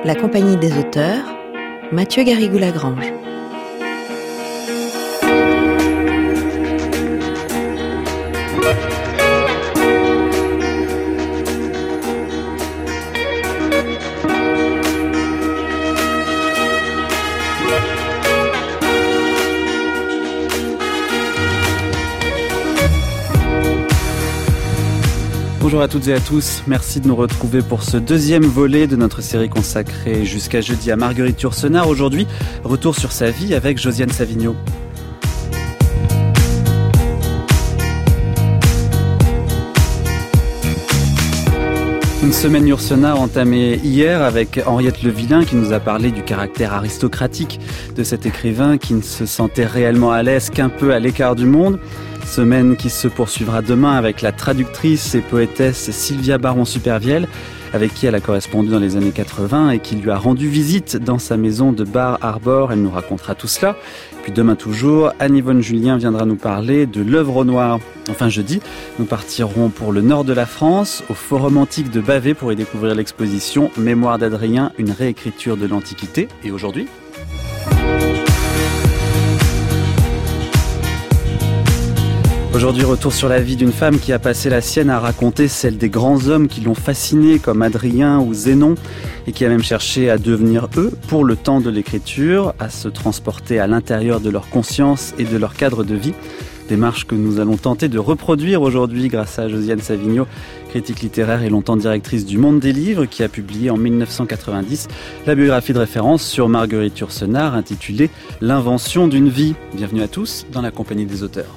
La Compagnie des auteurs, Mathieu Garrigou-Lagrange. Bonjour à toutes et à tous, merci de nous retrouver pour ce deuxième volet de notre série consacrée jusqu'à jeudi à Marguerite Yourcenar. Aujourd'hui, retour sur sa vie avec Josiane Savigno. Une semaine Yourcenar entamée hier avec Henriette Levillain qui nous a parlé du caractère aristocratique de cet écrivain qui ne se sentait réellement à l'aise qu'un peu à l'écart du monde. Semaine qui se poursuivra demain avec la traductrice et poétesse Sylvia Baron-Supervielle, avec qui elle a correspondu dans les années 80 et qui lui a rendu visite dans sa maison de Bar Harbor. Elle nous racontera tout cela. Puis demain toujours, Anne-Yvonne Julien viendra nous parler de l'œuvre au noir. Enfin jeudi, nous partirons pour le nord de la France, au Forum Antique de Bavay pour y découvrir l'exposition Mémoire d'Adrien, une réécriture de l'Antiquité. Et aujourd'hui, retour sur la vie d'une femme qui a passé la sienne à raconter celle des grands hommes qui l'ont fascinée, comme Adrien ou Zénon, et qui a même cherché à devenir eux pour le temps de l'écriture, à se transporter à l'intérieur de leur conscience et de leur cadre de vie. Démarche que nous allons tenter de reproduire aujourd'hui grâce à Josiane Savigno, critique littéraire et longtemps directrice du Monde des Livres, qui a publié en 1990 la biographie de référence sur Marguerite Yourcenar intitulée « L'invention d'une vie ». Bienvenue à tous dans la Compagnie des auteurs.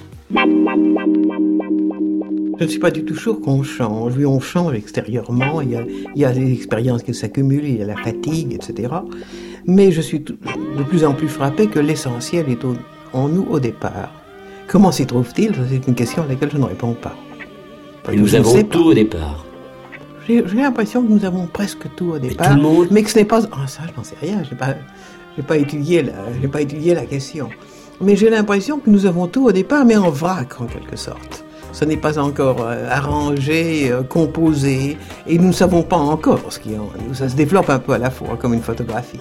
Je ne suis pas du tout sûr qu'on change. Oui, on change extérieurement, il y a des expériences qui s'accumulent, il y a la fatigue, etc. Mais je suis de plus en plus frappé que l'essentiel est en nous au départ. Comment s'y trouve-t-il ? C'est une question à laquelle je ne réponds pas. Nous avons tout au départ. J'ai l'impression que nous avons presque tout au départ, tout le monde... mais que ce n'est pas... Ah, ça, je n'en sais rien, j'ai pas étudié la question. Mais j'ai l'impression que nous avons tout au départ, mais en vrac, en quelque sorte. Ce n'est pas encore arrangé, composé, et nous ne savons pas encore ce qui est en nous. Ça se développe un peu à la fois, comme une photographie.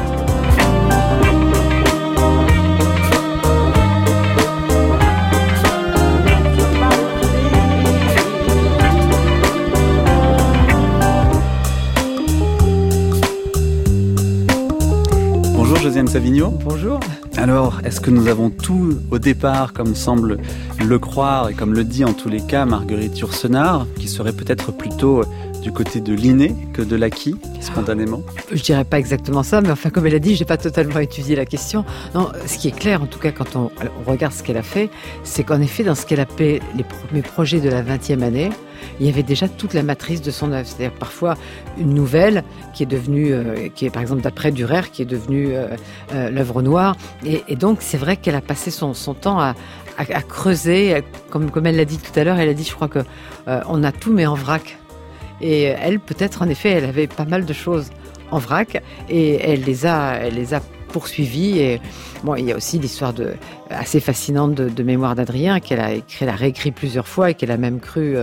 Bonjour Josiane Savigno. Bonjour. Alors, est-ce que nous avons tout au départ, comme semble le croire et comme le dit en tous les cas Marguerite Yourcenar, qui serait peut-être plutôt du côté de l'inné que de l'acquis, spontanément ? Je dirais pas exactement ça, mais enfin, comme elle a dit, j'ai pas totalement étudié la question. Non, ce qui est clair, en tout cas, quand on regarde ce qu'elle a fait, c'est qu'en effet, dans ce qu'elle appelait les premiers projets de la 20e année, il y avait déjà toute la matrice de son œuvre. C'est-à-dire parfois une nouvelle qui est devenue, qui est par exemple d'après Durer, qui est devenue l'œuvre au noir. Et donc, c'est vrai qu'elle a passé son temps à creuser, comme elle l'a dit tout à l'heure. Elle a dit, je crois que on a tout, mais en vrac. Et elle, peut-être, en effet, elle avait pas mal de choses en vrac et elle les a poursuivies. Et bon, il y a aussi l'histoire assez fascinante de Mémoire d'Adrien qu'elle a réécrit plusieurs fois et qu'elle a même cru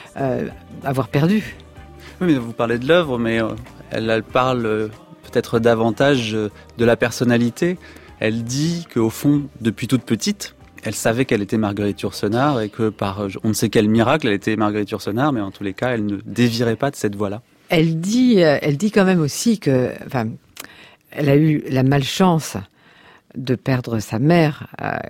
avoir perdu. Oui, mais vous parlez de l'œuvre, mais elle parle peut-être davantage de la personnalité. Elle dit qu'au fond, depuis toute petite, elle savait qu'elle était Marguerite Yourcenar et que par on ne sait quel miracle, elle était Marguerite Yourcenar, mais en tous les cas, elle ne dévirait pas de cette voie-là. Elle dit quand même aussi que, enfin, elle a eu la malchance de perdre sa mère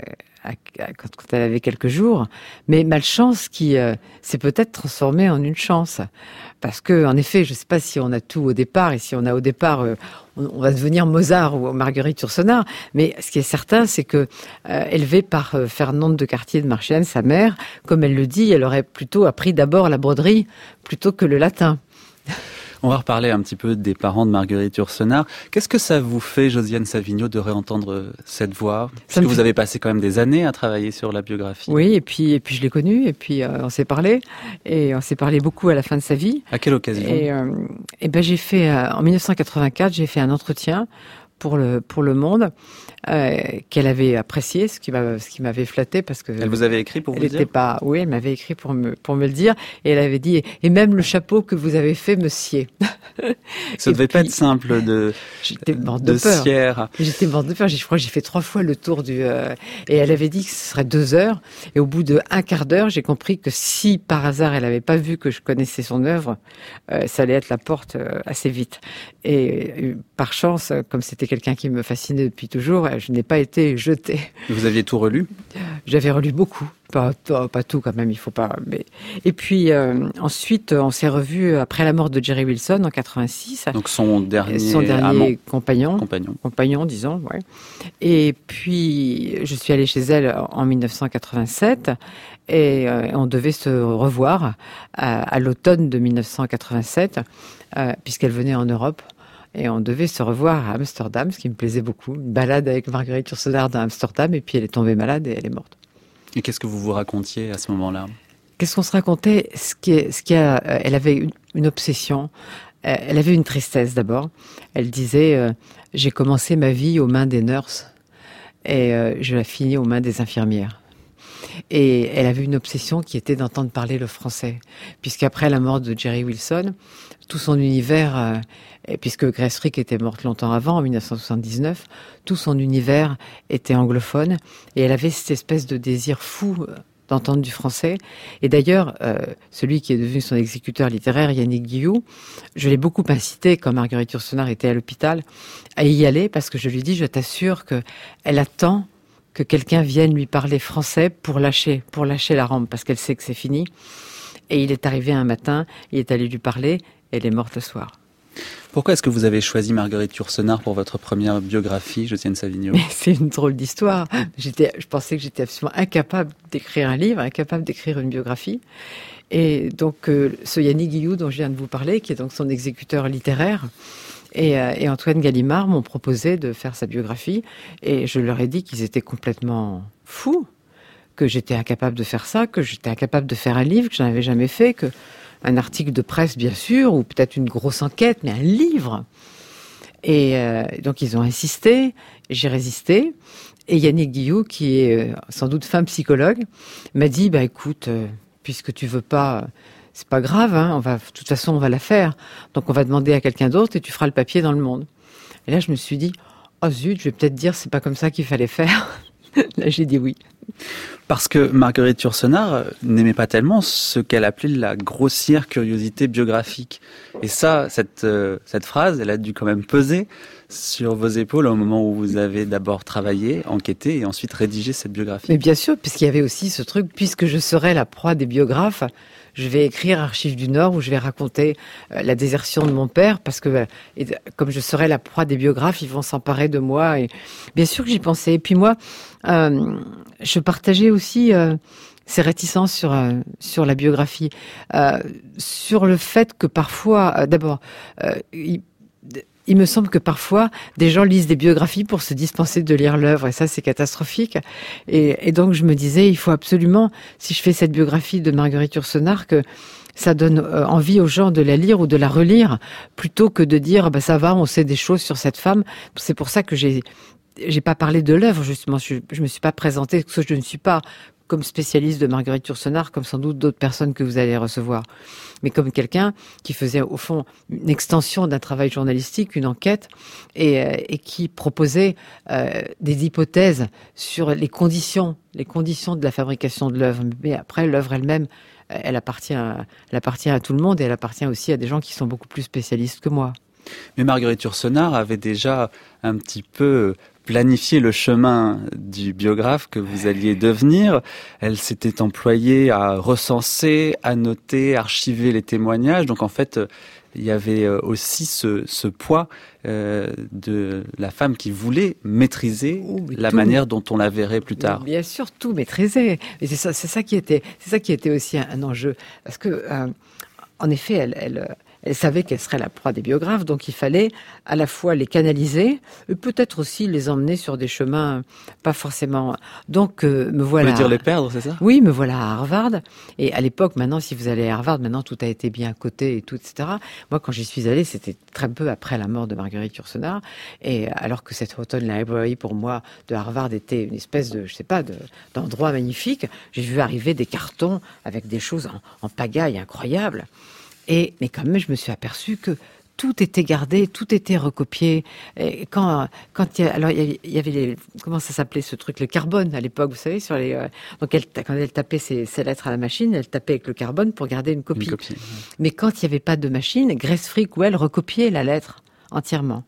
quand elle avait quelques jours, mais malchance qui s'est peut-être transformée en une chance. Parce que, en effet, je ne sais pas si on a tout au départ, et si on a au départ, on va devenir Mozart ou Marguerite Yourcenar, mais ce qui est certain, c'est que, élevée par Fernande de Cartier de Marchienne, sa mère, comme elle le dit, elle aurait plutôt appris d'abord la broderie plutôt que le latin. On va reparler un petit peu des parents de Marguerite Yourcenar. Qu'est-ce que ça vous fait, Josiane Savigno, de réentendre cette voix ? Parce que vous avez passé quand même des années à travailler sur la biographie. Oui, et puis je l'ai connue, et puis on s'est parlé beaucoup à la fin de sa vie. À quelle occasion ? Et ben j'ai fait, en 1984, j'ai fait un entretien pour le Monde, qu'elle avait apprécié, ce qui m'avait flatté parce que elle vous avait écrit pour vous le dire. Oui, elle m'avait écrit pour me le dire, et elle avait dit et même le chapeau que vous avez fait me sied. Ça devait pas être simple de J'étais morte de peur. sière. J'étais morte de peur. Je crois que j'ai fait 3 fois le tour et elle avait dit que ce serait 2 heures. Et au bout de 1/4 d'heure, j'ai compris que si par hasard elle avait pas vu que je connaissais son œuvre, ça allait être la porte assez vite. Et par chance, comme c'était quelqu'un qui me fascinait depuis toujours, je n'ai pas été jetée. Vous aviez tout relu? J'avais relu beaucoup. Pas tout quand même, il faut pas. Mais... Et puis ensuite, on s'est revus après la mort de Jerry Wilson en 86. Donc son dernier amant. compagnon, disons. Ouais. Et puis je suis allée chez elle en 1987 et on devait se revoir à l'automne de 1987 puisqu'elle venait en Europe. Et on devait se revoir à Amsterdam, ce qui me plaisait beaucoup. Une balade avec Marguerite Yourcenar dans Amsterdam, et puis elle est tombée malade et elle est morte. Et qu'est-ce que vous vous racontiez à ce moment-là? Qu'est-ce qu'on se racontait? Elle avait une obsession. Elle avait une tristesse d'abord. Elle disait j'ai commencé ma vie aux mains des nurses et je la finis aux mains des infirmières. Et elle avait une obsession qui était d'entendre parler le français, puisqu'après la mort de Jerry Wilson, tout son univers, puisque Grace Frick était morte longtemps avant, en 1979, tout son univers était anglophone, et elle avait cette espèce de désir fou d'entendre du français. Et d'ailleurs, celui qui est devenu son exécuteur littéraire, Yannick Guillou, je l'ai beaucoup incité, quand Marguerite Yourcenar était à l'hôpital, à y aller, parce que je lui dis, je t'assure qu'elle attend que quelqu'un vienne lui parler français pour lâcher la rampe, parce qu'elle sait que c'est fini. Et il est arrivé un matin, il est allé lui parler, et elle est morte le soir. Pourquoi est-ce que vous avez choisi Marguerite Yourcenar pour votre première biographie, Josiane Savigno? C'est une drôle d'histoire. Je pensais que j'étais absolument incapable d'écrire un livre, incapable d'écrire une biographie. Et donc, ce Yannick Guillou dont je viens de vous parler, qui est donc son exécuteur littéraire, et Antoine Gallimard m'ont proposé de faire sa biographie. Et je leur ai dit qu'ils étaient complètement fous, que j'étais incapable de faire ça, que j'étais incapable de faire un livre, que je n'en avais jamais fait, un article de presse, bien sûr, ou peut-être une grosse enquête, mais un livre. Et donc, ils ont insisté, j'ai résisté. Et Yannick Guillou, qui est sans doute fin psychologue, m'a dit, écoute, puisque tu veux pas, c'est pas grave, hein, de toute façon, on va la faire. Donc, on va demander à quelqu'un d'autre et tu feras le papier dans Le Monde. Et là, je me suis dit, oh zut, je vais peut-être dire, c'est pas comme ça qu'il fallait faire. Là, j'ai dit oui. Parce que Marguerite Yourcenar n'aimait pas tellement ce qu'elle appelait la grossière curiosité biographique. Et ça, cette phrase, elle a dû quand même peser sur vos épaules au moment où vous avez d'abord travaillé, enquêté et ensuite rédigé cette biographie. Mais bien sûr, puisqu'il y avait aussi ce truc, puisque je serais la proie des biographes, je vais écrire Archives du Nord où je vais raconter la désertion de mon père, parce que comme je serai la proie des biographes, ils vont s'emparer de moi. Et bien sûr que j'y pensais. Et puis moi, je partageais aussi ces réticences sur la biographie, sur le fait que parfois, d'abord, il me semble que parfois, des gens lisent des biographies pour se dispenser de lire l'œuvre, et ça, c'est catastrophique. Et donc, je me disais, il faut absolument, si je fais cette biographie de Marguerite Yourcenar, que ça donne envie aux gens de la lire ou de la relire, plutôt que de dire, ça va, on sait des choses sur cette femme. C'est pour ça que j'ai pas parlé de l'œuvre, justement. Je me suis pas présentée, parce que je ne suis pas comme spécialiste de Marguerite Yourcenar, comme sans doute d'autres personnes que vous allez recevoir, mais comme quelqu'un qui faisait au fond une extension d'un travail journalistique, une enquête, et qui proposait des hypothèses sur les conditions de la fabrication de l'œuvre. Mais après, l'œuvre elle-même, elle appartient à tout le monde, et elle appartient aussi à des gens qui sont beaucoup plus spécialistes que moi. Mais Marguerite Yourcenar avait déjà un petit peu planifié le chemin du biographe que vous alliez devenir. Elle s'était employée à recenser, à noter, archiver les témoignages. Donc en fait, il y avait aussi ce poids de la femme qui voulait maîtriser la manière dont on la verrait plus tard. Bien sûr, tout maîtriser. Et c'est ça qui était aussi un enjeu, parce que en effet, Elle savait qu'elle serait la proie des biographes, donc il fallait à la fois les canaliser, et peut-être aussi les emmener sur des chemins pas forcément... Donc me voilà... Vous voulez dire les perdre, c'est ça? Oui, me voilà à Harvard. Et à l'époque, maintenant, si vous allez à Harvard, maintenant tout a été bien coté et tout, etc. Moi, quand j'y suis allée, c'était très peu après la mort de Marguerite Yourcenar. Et alors que cette Houghton Library, pour moi, de Harvard, était une espèce de, je sais pas, d'endroit magnifique, j'ai vu arriver des cartons avec des choses en pagaille incroyables. Mais quand même, je me suis aperçue que tout était gardé, tout était recopié. Et quand il y avait les, comment ça s'appelait ce truc, le carbone à l'époque, vous savez, sur les. Donc quand elle tapait ses lettres à la machine, elle tapait avec le carbone pour garder une copie. Mais quand il n'y avait pas de machine, Grace Frick, elle recopiait la lettre entièrement.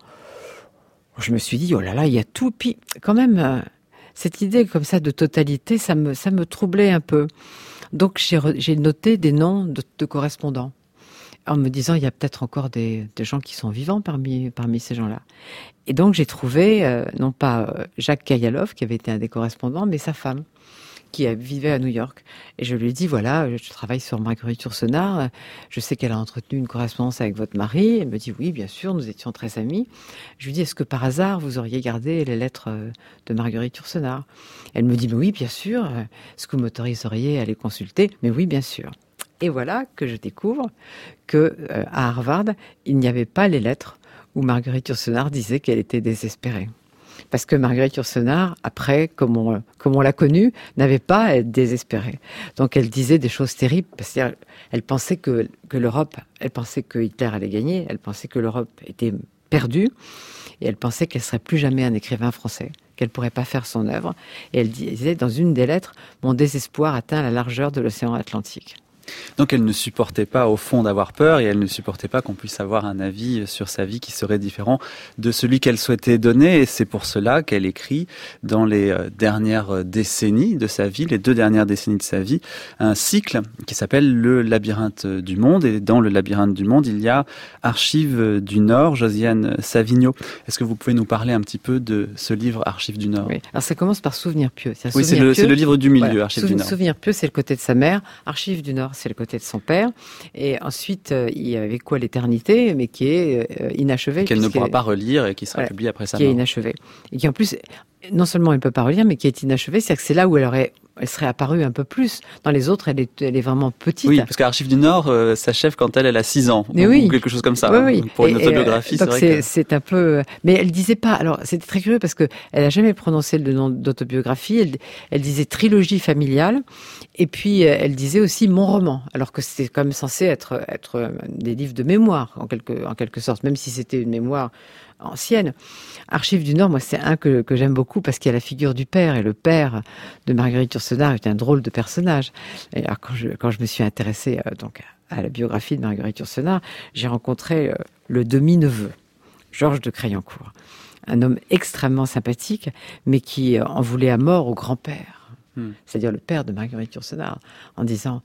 Je me suis dit, oh là là, il y a tout. Puis quand même, cette idée comme ça de totalité, ça me troublait un peu. Donc j'ai noté des noms de correspondants, en me disant, il y a peut-être encore des gens qui sont vivants parmi ces gens-là. Et donc, j'ai trouvé, non pas Jacques Kayalov, qui avait été un des correspondants, mais sa femme, qui vivait à New York. Et je lui ai dit, voilà, je travaille sur Marguerite Yourcenar, je sais qu'elle a entretenu une correspondance avec votre mari. Elle me dit, oui, bien sûr, nous étions très amis. Je lui dis, est-ce que par hasard, vous auriez gardé les lettres de Marguerite Yourcenar? Elle me dit, mais oui, bien sûr, est-ce que vous m'autoriseriez à les consulter? Mais oui, bien sûr. Et voilà que je découvre que à Harvard, il n'y avait pas les lettres où Marguerite Yourcenar disait qu'elle était désespérée. Parce que Marguerite Yourcenar, après, comme on l'a connue, n'avait pas à être désespérée. Donc elle disait des choses terribles, parce qu'elle pensait que l'Europe, elle pensait que Hitler allait gagner, elle pensait que l'Europe était perdue, et elle pensait qu'elle serait plus jamais un écrivain français, qu'elle pourrait pas faire son œuvre. Et elle disait dans une des lettres, mon désespoir atteint la largeur de l'océan Atlantique. Donc elle ne supportait pas au fond d'avoir peur et elle ne supportait pas qu'on puisse avoir un avis sur sa vie qui serait différent de celui qu'elle souhaitait donner, et c'est pour cela qu'elle écrit dans les dernières décennies de sa vie, les 2 dernières décennies de sa vie, un cycle qui s'appelle Le Labyrinthe du Monde, et dans Le Labyrinthe du Monde, il y a Archives du Nord, Josiane Savigno. Est-ce que vous pouvez nous parler un petit peu de ce livre Archives du Nord? Oui. Alors ça commence par Souvenir pieux. Oui, c'est le livre du milieu, voilà. Archives du Nord. Souvenir pieux, c'est le côté de sa mère. Archives du Nord, c'est le côté de son père. Et ensuite, il y avait quoi, l'éternité, mais qui est inachevée. Qu'elle ne pourra pas relire et qui sera publiée après sa mort. Qui est inachevée. Et qui en plus, non seulement elle ne peut pas relire, mais qui est inachevée, c'est-à-dire que c'est là où elle serait apparue un peu plus. Dans les autres, elle est vraiment petite. Oui, parce qu'Archives du Nord s'achève quand elle a 6 ans. Mais ou quelque chose comme ça. Oui. Pour une autobiographie, c'est vrai que... c'est un peu... Mais elle disait pas... Alors, c'était très curieux parce que elle a jamais prononcé le nom d'autobiographie. Elle disait trilogie familiale. Et puis, elle disait aussi mon roman. Alors que c'était quand même censé être des livres de mémoire, en quelque sorte. Même si c'était une mémoire ancienne. Archives du Nord, moi, c'est un que j'aime beaucoup parce qu'il y a la figure du père, et le père de Marguerite Yourcenar est un drôle de personnage. Et alors, quand je me suis intéressée donc à la biographie de Marguerite Yourcenar, j'ai rencontré le demi-neveu, Georges de Crayencourt, un homme extrêmement sympathique, mais qui en voulait à mort au grand-père, c'est-à-dire le père de Marguerite Yourcenar, en disant,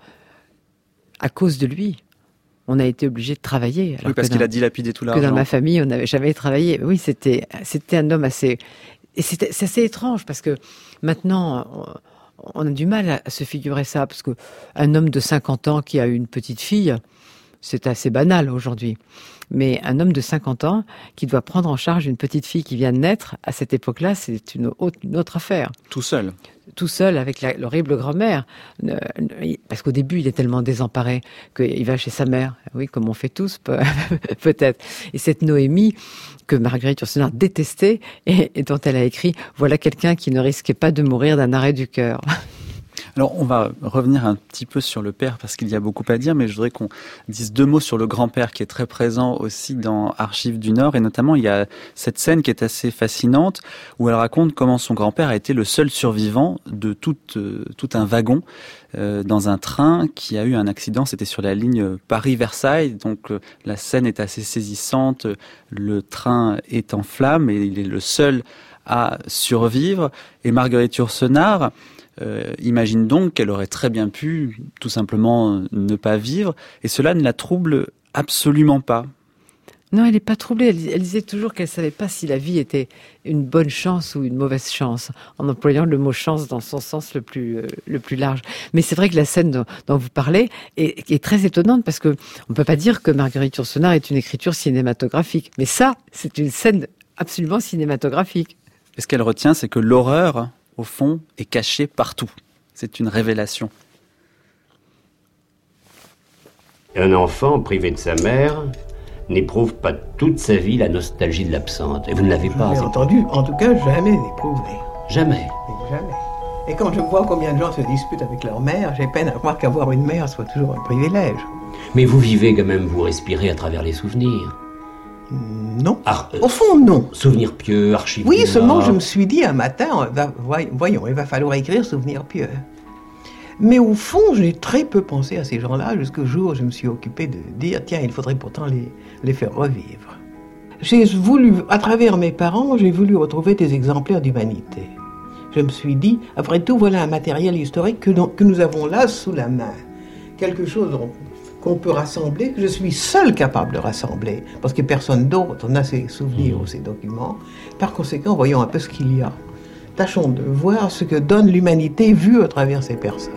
à cause de lui, on a été obligé de travailler. Oui, parce qu'il a dilapidé tout l'argent. Que dans ma famille, on n'avait jamais travaillé. Oui, c'était un homme assez... Et c'est assez étrange, parce que maintenant, on a du mal à se figurer ça, parce qu'un homme de 50 ans qui a une petite fille, c'est assez banal aujourd'hui. Mais un homme de 50 ans qui doit prendre en charge une petite fille qui vient de naître, à cette époque-là, c'est une autre affaire. Tout seul. Tout seul, avec l'horrible grand-mère. Parce qu'au début, il est tellement désemparé qu'il va chez sa mère. Oui, comme on fait tous, peut-être. Et cette Noémie, que Marguerite Yourcenar détestait, et dont elle a écrit « Voilà quelqu'un qui ne risquait pas de mourir d'un arrêt du cœur ». Alors, on va revenir un petit peu sur le père, parce qu'il y a beaucoup à dire, mais je voudrais qu'on dise 2 mots sur le grand-père, qui est très présent aussi dans Archives du Nord, et notamment, il y a cette scène qui est assez fascinante, où elle raconte comment son grand-père a été le seul survivant de tout un wagon dans un train qui a eu un accident. C'était sur la ligne Paris-Versailles, donc la scène est assez saisissante, le train est en flammes, et il est le seul à survivre, et Marguerite Yourcenar imagine donc qu'elle aurait très bien pu tout simplement ne pas vivre, et cela ne la trouble absolument pas. Non, elle n'est pas troublée. Elle disait toujours qu'elle ne savait pas si la vie était une bonne chance ou une mauvaise chance, en employant le mot chance dans son sens le plus large. Mais c'est vrai que la scène dont vous parlez est très étonnante, parce qu'on ne peut pas dire que Marguerite Yourcenar est une écriture cinématographique. Mais ça, c'est une scène absolument cinématographique. Et ce qu'elle retient, c'est que l'horreur, au fond, est cachée partout. C'est une révélation. Un enfant privé de sa mère n'éprouve pas toute sa vie la nostalgie de l'absente. Et vous ne l'avez pas. J'ai entendu, en tout cas, jamais éprouvé. Jamais. Jamais. Et quand je vois combien de gens se disputent avec leur mère, j'ai peine à croire qu'avoir une mère soit toujours un privilège. Mais vous vivez quand même, vous respirez à travers les souvenirs. Non. Au fond, non. Souvenirs pieux, archives. Oui, seulement je me suis dit un matin, voyons, il va falloir écrire Souvenirs pieux. Mais au fond, j'ai très peu pensé à ces gens-là jusqu'au jour où je me suis occupé de dire, tiens, il faudrait pourtant les faire revivre. J'ai voulu, à travers mes parents, j'ai voulu retrouver des exemplaires d'humanité. Je me suis dit, après tout, voilà un matériel historique que nous avons là sous la main. Quelque chose qu'on peut rassembler, que je suis seul capable de rassembler, parce que personne d'autre n'a ces souvenirs ou ces documents. Par conséquent, voyons un peu ce qu'il y a. Tâchons de voir ce que donne l'humanité vue à travers ces personnes.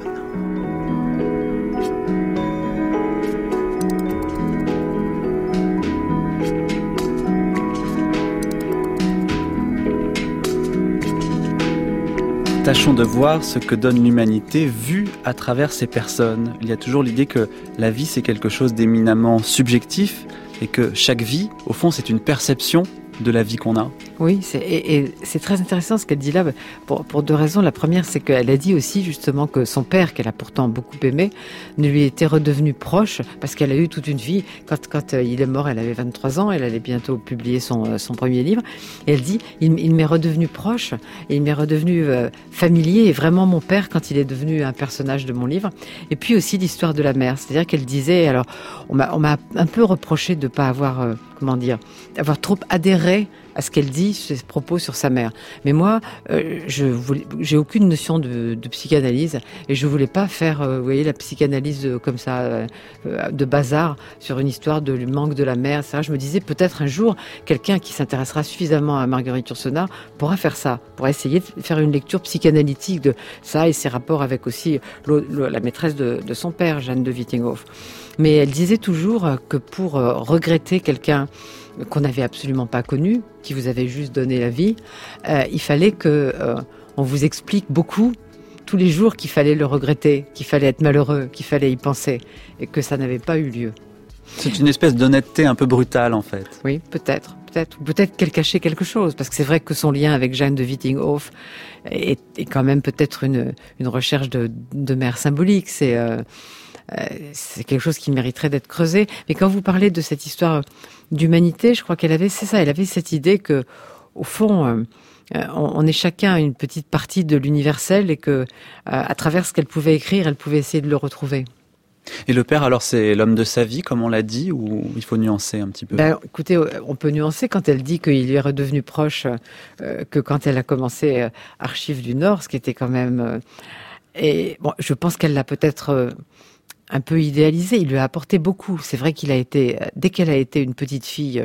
Tâchons de voir ce que donne l'humanité vue à travers ces personnes. Il y a toujours l'idée que la vie, c'est quelque chose d'éminemment subjectif et que chaque vie, au fond, c'est une perception de la vie qu'on a. Oui, et c'est très intéressant ce qu'elle dit là, pour deux raisons. La première, c'est qu'elle a dit aussi justement que son père, qu'elle a pourtant beaucoup aimé, ne lui était redevenu proche, parce qu'elle a eu toute une vie. Quand il est mort, elle avait 23 ans, elle allait bientôt publier son premier livre, et elle dit, il m'est redevenu proche, et il m'est redevenu familier, et vraiment mon père quand il est devenu un personnage de mon livre. Et puis aussi l'histoire de la mère, c'est-à-dire qu'elle disait, alors on m'a un peu reproché de ne pas avoir, avoir trop adhéré à ce qu'elle dit, ses propos sur sa mère. Mais moi, j'ai aucune notion de psychanalyse, et je voulais pas faire, vous voyez, la psychanalyse comme ça, de bazar, sur une histoire de manque de la mère, etc. Je me disais, peut-être un jour, quelqu'un qui s'intéressera suffisamment à Marguerite Yourcenar pourra faire ça, pourra essayer de faire une lecture psychanalytique de ça et ses rapports avec aussi la maîtresse de son père, Jeanne de Wittinghoff. Mais elle disait toujours que pour regretter quelqu'un qu'on n'avait absolument pas connu, qui vous avait juste donné la vie, il fallait que on vous explique beaucoup, tous les jours, qu'il fallait le regretter, qu'il fallait être malheureux, qu'il fallait y penser, et que ça n'avait pas eu lieu. C'est une espèce d'honnêteté un peu brutale, en fait. Oui, peut-être qu'elle cachait quelque chose, parce que c'est vrai que son lien avec Jeanne de Wittinghoff est quand même peut-être une recherche de mère symbolique. C'est quelque chose qui mériterait d'être creusé. Mais quand vous parlez de cette histoire d'humanité, je crois qu'elle avait cette idée que, au fond, on est chacun une petite partie de l'universel, et que, à travers ce qu'elle pouvait écrire, elle pouvait essayer de le retrouver. Et le père, alors, c'est l'homme de sa vie, comme on l'a dit, ou il faut nuancer un petit peu? Écoutez, on peut nuancer quand elle dit qu'il lui est redevenu proche que quand elle a commencé Archives du Nord, ce qui était quand même... et bon, je pense qu'elle l'a peut-être... un peu idéalisé, il lui a apporté beaucoup. C'est vrai qu'il a été, dès qu'elle a été une petite fille,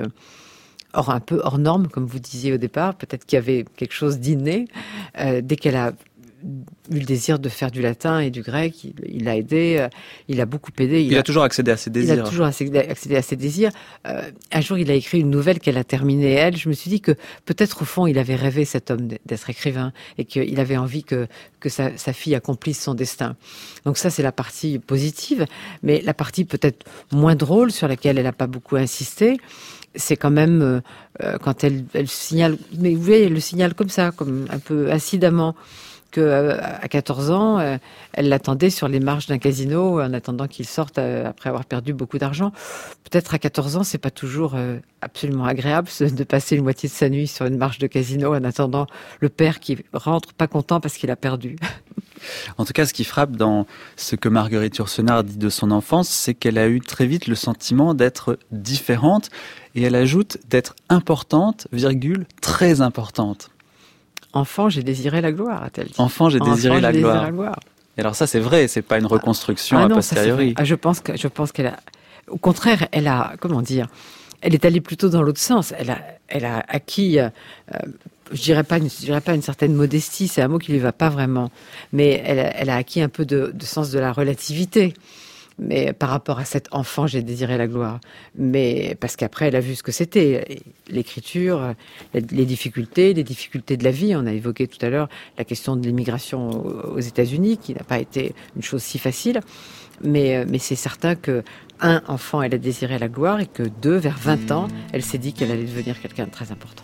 un peu hors norme, comme vous disiez au départ, peut-être qu'il y avait quelque chose d'inné, dès qu'elle a eu le désir de faire du latin et du grec, il a aidé, il a beaucoup aidé. Il a toujours accédé à ses désirs. Il a toujours accédé à ses désirs. Un jour, il a écrit une nouvelle qu'elle a terminée, elle. Je me suis dit que peut-être au fond, il avait rêvé, cet homme, d'être écrivain, et qu'il avait envie que sa fille accomplisse son destin. Donc ça, c'est la partie positive, mais la partie peut-être moins drôle, sur laquelle elle n'a pas beaucoup insisté, c'est quand même quand elle signale, mais vous voyez, elle le signale comme ça, comme un peu incidemment, qu'à 14 ans, elle l'attendait sur les marches d'un casino en attendant qu'il sorte après avoir perdu beaucoup d'argent. Peut-être à 14 ans, c'est pas toujours absolument agréable de passer une moitié de sa nuit sur une marche de casino en attendant le père qui rentre pas content parce qu'il a perdu. En tout cas, ce qui frappe dans ce que Marguerite Yourcenar dit de son enfance, c'est qu'elle a eu très vite le sentiment d'être différente, et elle ajoute d'être importante, très importante. Enfant, j'ai désiré la gloire, a-t-elle dit. Enfant, j'ai désiré la gloire. Et alors ça, c'est vrai, c'est pas une reconstruction a posteriori. Je pense qu'elle a, au contraire, elle a, elle est allée plutôt dans l'autre sens. Elle a acquis, je dirais pas une certaine modestie, c'est un mot qui lui va pas vraiment, mais elle a acquis un peu de sens de la relativité. Mais par rapport à cet enfant, j'ai désiré la gloire. Mais parce qu'après, elle a vu ce que c'était. L'écriture, les difficultés de la vie. On a évoqué tout à l'heure la question de l'immigration aux États-Unis, qui n'a pas été une chose si facile. Mais c'est certain que, un, enfant, elle a désiré la gloire, et que deux, vers 20 ans, elle s'est dit qu'elle allait devenir quelqu'un de très important.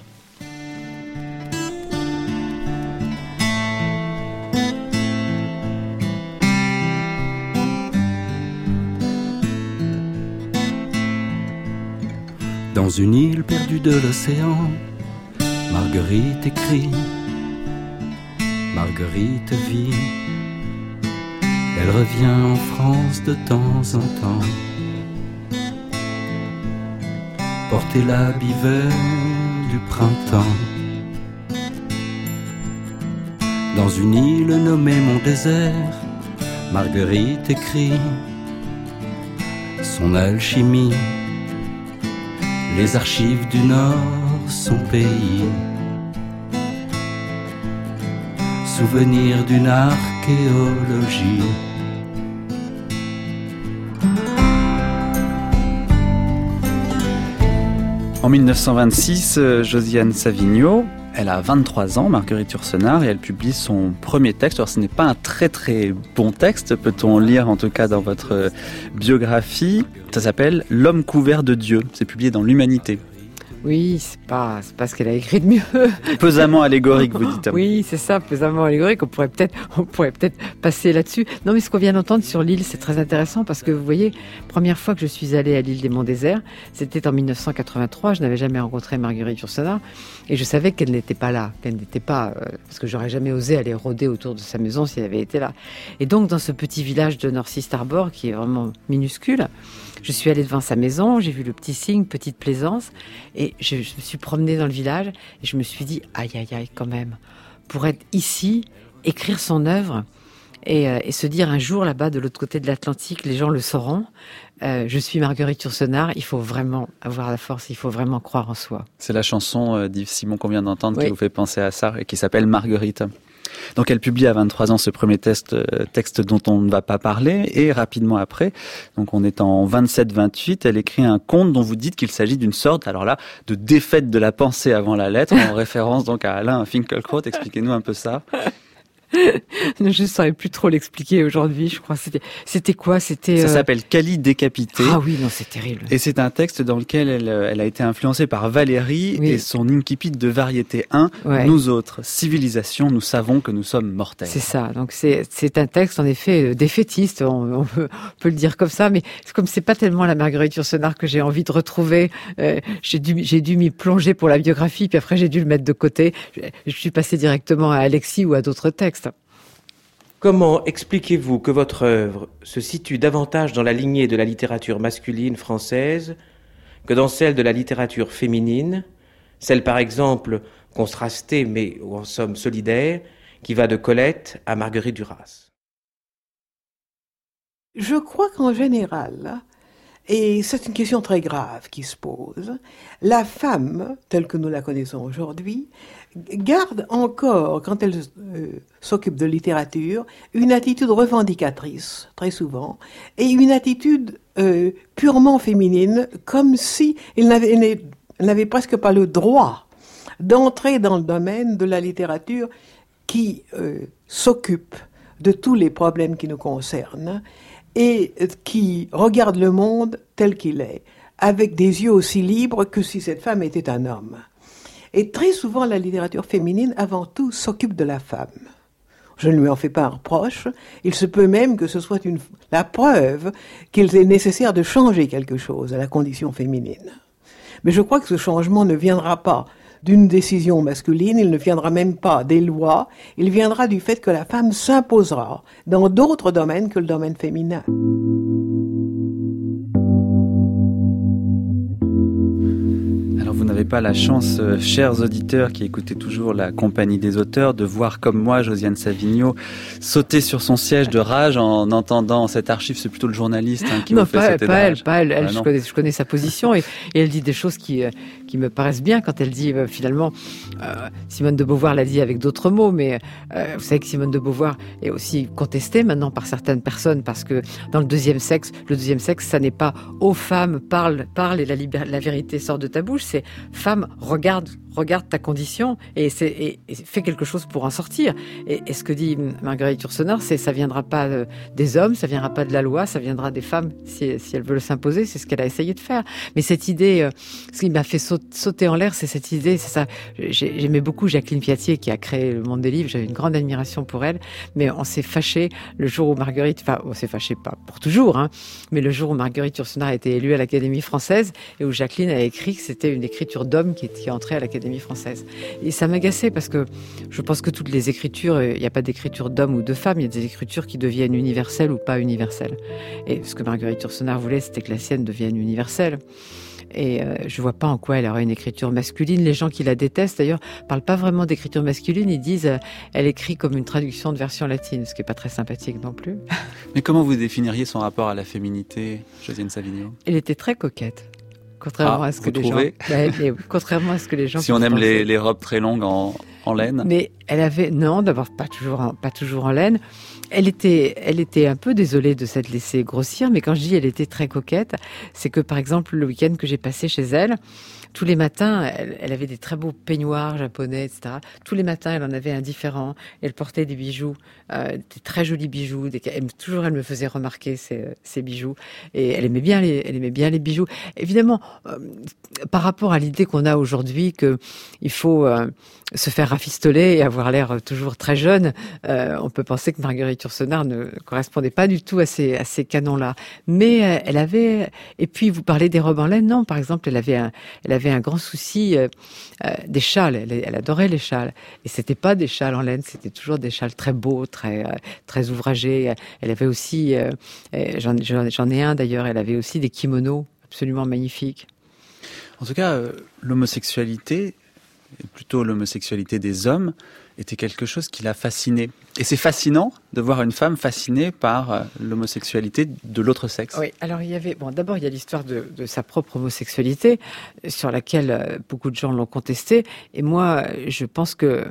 Dans une île perdue de l'océan, Marguerite écrit, Marguerite vit. Elle revient en France de temps en temps, porter l'habit vert du printemps. Dans une île nommée Mon Désert, Marguerite écrit son alchimie. Les archives du Nord, son pays. Souvenir d'une archéologie. En 1926, Josiane Savigno, elle a 23 ans, Marguerite Yourcenar, et elle publie son premier texte. Alors ce n'est pas un très très bon texte, peut-on lire en tout cas dans votre biographie. Ça s'appelle « L'homme couvert de Dieu ». C'est publié dans l'Humanité. Oui, c'est pas ce qu'elle a écrit de mieux. Pesamment allégorique, vous dites. Oui, c'est ça, pesamment allégorique. On pourrait peut-être passer là-dessus. Non, mais ce qu'on vient d'entendre sur l'île, c'est très intéressant parce que vous voyez, première fois que je suis allée à l'île des Monts Déserts, c'était en 1983. Je n'avais jamais rencontré Marguerite Yourcenar et je savais qu'elle n'était pas là, parce que j'aurais jamais osé aller rôder autour de sa maison si elle avait été là. Et donc, dans ce petit village de North East Harbor, qui est vraiment minuscule, je suis allée devant sa maison, j'ai vu le petit signe, petite plaisance, et je me suis promenée dans le village, et je me suis dit, aïe, quand même, pour être ici, écrire son œuvre, et se dire un jour là-bas, de l'autre côté de l'Atlantique, les gens le sauront, je suis Marguerite Yourcenar, il faut vraiment avoir la force, il faut vraiment croire en soi. C'est la chanson d'Yves Simon qu'on vient d'entendre qui vous fait penser à ça, et qui s'appelle Marguerite. Donc elle publie à 23 ans ce premier texte dont on ne va pas parler, et rapidement après, donc on est en 27-28, elle écrit un conte dont vous dites qu'il s'agit d'une sorte, alors là, de défaite de la pensée avant la lettre, en référence donc à Alain Finkielkraut. Expliquez-nous un peu ça. Je ne saurais plus trop l'expliquer aujourd'hui, je crois. C'était quoi? Ça s'appelle Cali décapité. Ah oui, non, c'est terrible. Et c'est un texte dans lequel elle a été influencée par Valérie et son incipit de variété 1. Ouais. Nous autres, civilisation, nous savons que nous sommes mortels. C'est ça. Donc c'est un texte en effet défaitiste, on peut le dire comme ça, mais comme c'est pas tellement la Marguerite Yourcenar que j'ai envie de retrouver, j'ai dû m'y plonger pour la biographie, puis après j'ai dû le mettre de côté. Je suis passée directement à Alexis ou à d'autres textes. Comment expliquez-vous que votre œuvre se situe davantage dans la lignée de la littérature masculine française que dans celle de la littérature féminine, celle par exemple contrastée mais en somme solidaire, qui va de Colette à Marguerite Duras? Je crois qu'en général, et c'est une question très grave qui se pose, la femme, telle que nous la connaissons aujourd'hui, garde encore, quand elle s'occupe de littérature, une attitude revendicatrice, très souvent, et une attitude purement féminine, comme si elle n'avait presque pas le droit d'entrer dans le domaine de la littérature qui s'occupe de tous les problèmes qui nous concernent et qui regarde le monde tel qu'il est, avec des yeux aussi libres que si cette femme était un homme. Et très souvent, la littérature féminine, avant tout, s'occupe de la femme. Je ne lui en fais pas un reproche. Il se peut même que ce soit la preuve qu'il est nécessaire de changer quelque chose à la condition féminine. Mais je crois que ce changement ne viendra pas d'une décision masculine, il ne viendra même pas des lois, il viendra du fait que la femme s'imposera dans d'autres domaines que le domaine féminin. Vous n'avez n'avez pas la chance, chers auditeurs qui écoutez toujours la Compagnie des auteurs, de voir comme moi Josiane Savigno sauter sur son siège de rage en entendant cette archive. C'est plutôt le journaliste qui vous fait sauter de rage. Pas elle. Je connais sa position et elle dit des choses qui me paraissent bien quand elle dit finalement, Simone de Beauvoir l'a dit avec d'autres mots, mais vous savez que Simone de Beauvoir est aussi contestée maintenant par certaines personnes parce que dans le deuxième sexe, ça n'est pas aux femmes parle et la vérité sort de ta bouche, c'est femme, regarde ta condition et fais quelque chose pour en sortir. Et ce que dit Marguerite Yourcenar, c'est ça viendra pas des hommes, ça viendra pas de la loi, ça viendra des femmes si elles veulent s'imposer. C'est ce qu'elle a essayé de faire. Mais cette idée, ce qui m'a fait sauter en l'air, c'est cette idée, c'est ça. J'aimais beaucoup Jacqueline Piatier qui a créé le monde des livres. J'avais une grande admiration pour elle, mais on s'est fâché le jour où Marguerite, enfin on s'est fâché pas pour toujours, mais le jour où Marguerite Yourcenar a été élue à l'Académie française et où Jacqueline a écrit que c'était une écriture d'homme qui entrait à l'Académie française. Et ça m'agaçait parce que je pense que toutes les écritures, il n'y a pas d'écriture d'homme ou de femme, il y a des écritures qui deviennent universelles ou pas universelles. Et ce que Marguerite Yourcenar voulait, c'était que la sienne devienne universelle. Et je vois pas en quoi elle aurait une écriture masculine. Les gens qui la détestent, d'ailleurs, parlent pas vraiment d'écriture masculine. Ils disent elle écrit comme une traduction de version latine, ce qui est pas très sympathique non plus. Mais comment vous définiriez son rapport à la féminité, Josiane Savigno ? Elle était très coquette. Contrairement à ce que contrairement à ce que les gens. Si on aime les robes très longues en laine. Mais elle avait, non, d'abord pas toujours en laine. Elle était un peu désolée de s'être laissée grossir, mais quand je dis elle était très coquette, c'est que par exemple le week-end que j'ai passé chez elle, tous les matins, elle avait des très beaux peignoirs japonais, etc. Tous les matins, elle en avait un différent. Elle portait des bijoux, des très jolis bijoux. Elle me faisait remarquer ces bijoux. Et elle aimait bien les bijoux. Évidemment, par rapport à l'idée qu'on a aujourd'hui qu'il faut se faire rafistoler et avoir l'air toujours très jeune, on peut penser que Marguerite Yourcenar ne correspondait pas du tout à ces canons-là. Mais elle avait... Et puis, vous parlez des robes en laine. Non, par exemple, elle avait un grand souci des châles. Elle adorait les châles. Et c'était pas des châles en laine, c'était toujours des châles très beaux, très ouvragés. Elle avait aussi, j'en ai un d'ailleurs, elle avait aussi des kimonos absolument magnifiques. En tout cas, l'homosexualité, et plutôt l'homosexualité des hommes, était quelque chose qui l'a fascinée. Et c'est fascinant de voir une femme fascinée par l'homosexualité de l'autre sexe. Oui, alors d'abord il y a l'histoire de sa propre homosexualité, sur laquelle beaucoup de gens l'ont contestée. Et moi, je pense que